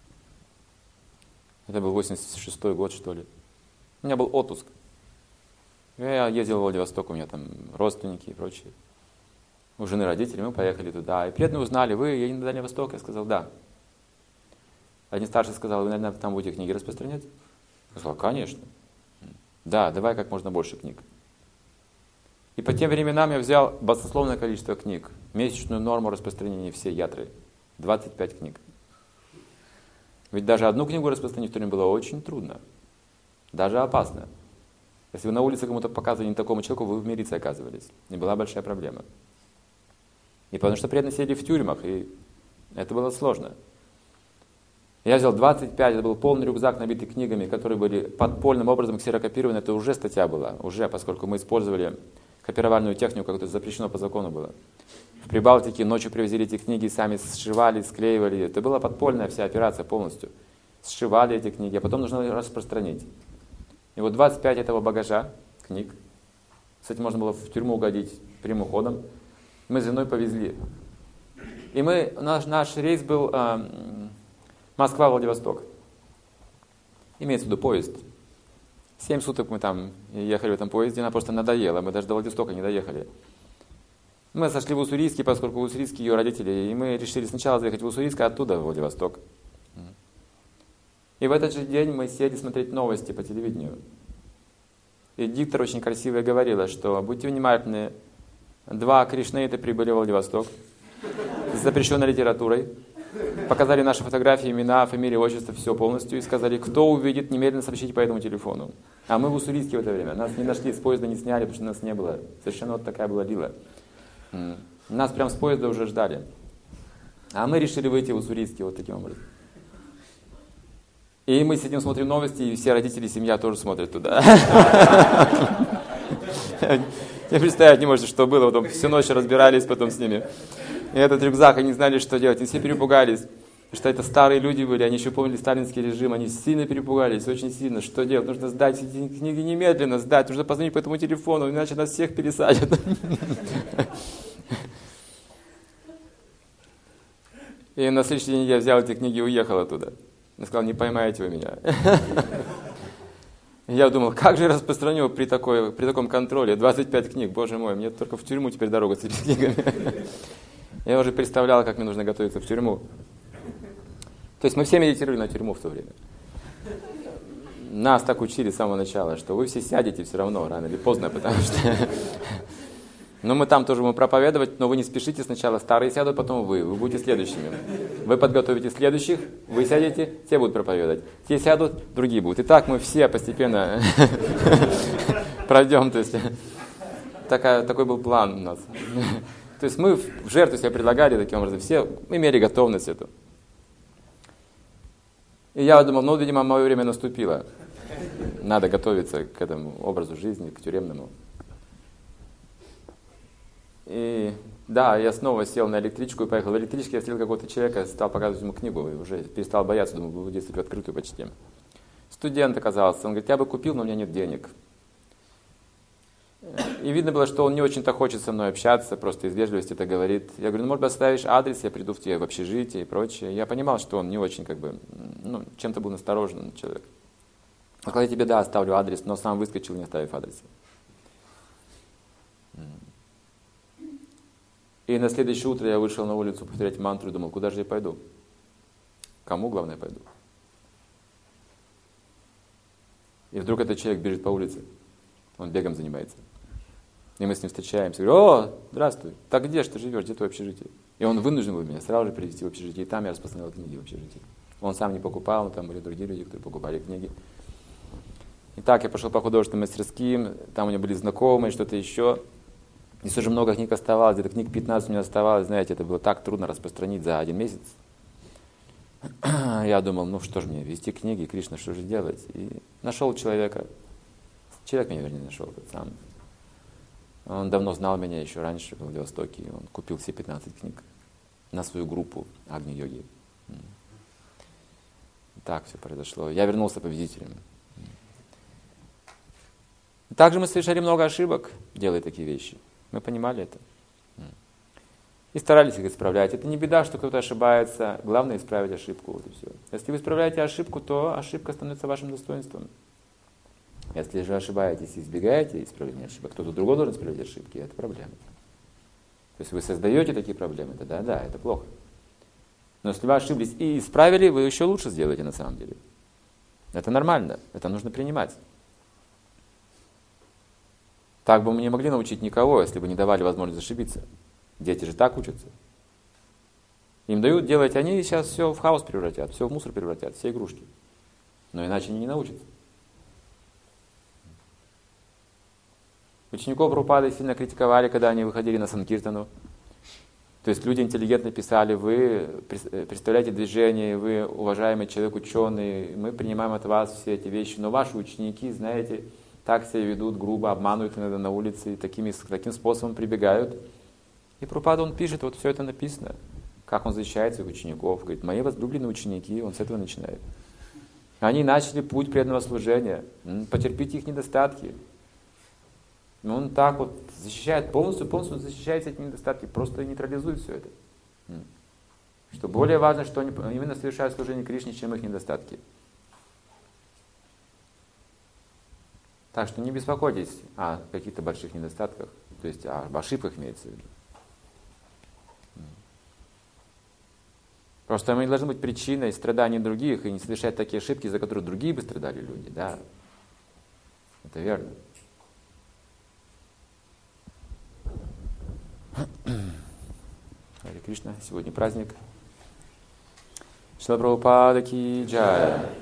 Это был 86-й год, что ли. У меня был отпуск. Я ездил в Владивосток, у меня там родственники и прочие. У жены родители, мы поехали туда. И преданные узнали, вы едете на Дальний Восток? Я сказал, да. Один старший сказал, вы, наверное, там будете книги распространять? Я сказал, конечно. Да, давай как можно больше книг. И по тем временам я взял баснословное количество книг. Месячную норму распространения всей ятры. 25 книг. Ведь даже одну книгу распространить в то время было очень трудно. Даже опасно. Если вы на улице кому-то показывали не такому человеку, вы в милиции оказывались. И была большая проблема. И потому что преданные сидели в тюрьмах, и это было сложно. Я взял 25, это был полный рюкзак, набитый книгами, которые были подпольным образом ксерокопированы. Это уже статья была, поскольку мы использовали копировальную технику, как это запрещено по закону было. В Прибалтике ночью привозили эти книги, сами сшивали, склеивали. Это была подпольная вся операция полностью. Сшивали эти книги, а потом нужно распространить. И вот 25 этого багажа книг, с этим можно было в тюрьму угодить прямым ходом, мы с женой повезли. И наш рейс был Москва-Владивосток. Имеется в виду поезд. 7 суток мы там ехали в этом поезде, она просто надоела, мы даже до Владивостока не доехали. Мы сошли в Уссурийске, поскольку в Уссурийске ее родители, и мы решили сначала заехать в Уссурийск, а оттуда в Владивосток. И в этот же день мы сели смотреть новости по телевидению. И диктор очень красиво говорила, что будьте внимательны, 2 кришнаита прибыли в Владивосток с запрещенной литературой, показали наши фотографии, имена, фамилии, отчество, все полностью, и сказали, кто увидит, немедленно сообщите по этому телефону. А мы в Уссурийске в это время. Нас не нашли, с поезда не сняли, потому что нас не было. Совершенно вот такая была лила. Нас прям с поезда уже ждали. А мы решили выйти в Уссурийске вот таким образом. И мы сидим, смотрим новости, и все родители, семья тоже смотрят туда. Я представить не можете, что было. Потом всю ночь разбирались потом с ними. И этот рюкзак, они знали, что делать. Они все перепугались. Что это старые люди были, они еще помнили сталинский режим. Они сильно перепугались, очень сильно. Что делать? Нужно сдать эти книги немедленно, сдать. Нужно позвонить по этому телефону, иначе нас всех пересадят. И на следующий день я взял эти книги и уехал оттуда. Я сказал, не поймаете вы меня. Я думал, как же я распространю при таком контроле 25 книг, боже мой, мне только в тюрьму теперь дорога с этими книгами. Я уже представлял, как мне нужно готовиться в тюрьму. То есть мы все медитировали на тюрьму в то время. Нас так учили с самого начала, что вы все сядете все равно, рано или поздно, потому что... Ну, мы там тоже будем проповедовать, но вы не спешите, сначала старые сядут, потом вы будете следующими. Вы подготовите следующих, вы сядете, те будут проповедовать. Те сядут, другие будут. И так мы все постепенно пройдем. То есть, такой был план у нас. То есть мы в жертву себя предлагали таким образом, все имели готовность эту. И я думал, ну, видимо, мое время наступило. Надо готовиться к этому образу жизни, к тюремному. И да, я снова сел на электричку и поехал. В электричке я встретил какого-то человека, стал показывать ему книгу, и уже перестал бояться, думал, буду действовать в открытую почти. Студент оказался, он говорит, я бы купил, но у меня нет денег. И видно было, что он не очень-то хочет со мной общаться, просто из вежливости это говорит. Я говорю, ну, может быть, оставишь адрес, я приду в тебе в общежитие и прочее. Я понимал, что он не очень, чем-то был насторожен человек. А когда я тебе, да, оставлю адрес, но сам выскочил, не оставив адреса. И на следующее утро я вышел на улицу повторять мантру и думал, куда же я пойду? Кому, главное, пойду? И вдруг этот человек бежит по улице, он бегом занимается. И мы с ним встречаемся. Говорю, о, здравствуй, так где же ты живешь, где твое общежитие? И он вынужден был меня сразу же привезти в общежитие, и там я распространял книги в общежитии. Он сам не покупал, но там были другие люди, которые покупали книги. Итак, я пошел по художественным мастерским, там у меня были знакомые, что-то еще. Здесь уже много книг оставалось, где-то книг 15 у меня оставалось, знаете, это было так трудно распространить за 1 месяц. Я думал, ну что же мне, вести книги, Кришна, что же делать? И нашел человека, человек меня, вернее, нашел, тот сам. Он давно знал меня еще раньше, в Владивостоке, и он купил все 15 книг на свою группу Агни-йоги. Так все произошло. Я вернулся победителем. Также мы совершали много ошибок, делая такие вещи. Мы понимали это. И старались их исправлять. Это не беда, что кто-то ошибается. Главное исправить ошибку. Вот и все. Если вы исправляете ошибку, то ошибка становится вашим достоинством. Если же ошибаетесь и избегаете исправления ошибок, кто-то другой должен исправлять ошибки, это проблема. То есть вы создаете такие проблемы, тогда да, это плохо. Но если вы ошиблись и исправили, вы еще лучше сделаете на самом деле. Это нормально, это нужно принимать. Так бы мы не могли научить никого, если бы не давали возможность ошибиться. Дети же так учатся. Им дают делать, они сейчас все в хаос превратят, все в мусор превратят, все игрушки. Но иначе они не научатся. Учеников Прабхупады сильно критиковали, когда они выходили на Санкиртану. То есть люди интеллигентно писали, вы представляете движение, вы уважаемый человек, ученый, мы принимаем от вас все эти вещи, но ваши ученики, знаете, так себя ведут, грубо обманывают иногда на улице, и таким способом прибегают. И Прабхупада, он пишет, вот все это написано, как он защищает своих учеников, говорит, мои возлюбленные ученики, он с этого начинает. Они начали путь преданного служения, потерпите их недостатки. Но он так вот защищает, полностью защищает эти недостатки, просто нейтрализует все это. Что более важно, что они именно совершают служение Кришне, чем их недостатки. Так что не беспокойтесь о каких-то больших недостатках, то есть об ошибках имеется в виду. Просто мы не должны быть причиной страданий других и не совершать такие ошибки, за которые другие бы страдали люди. Да, это верно. Харе Кришна, сегодня праздник. Шрила Прабхупада ки джай.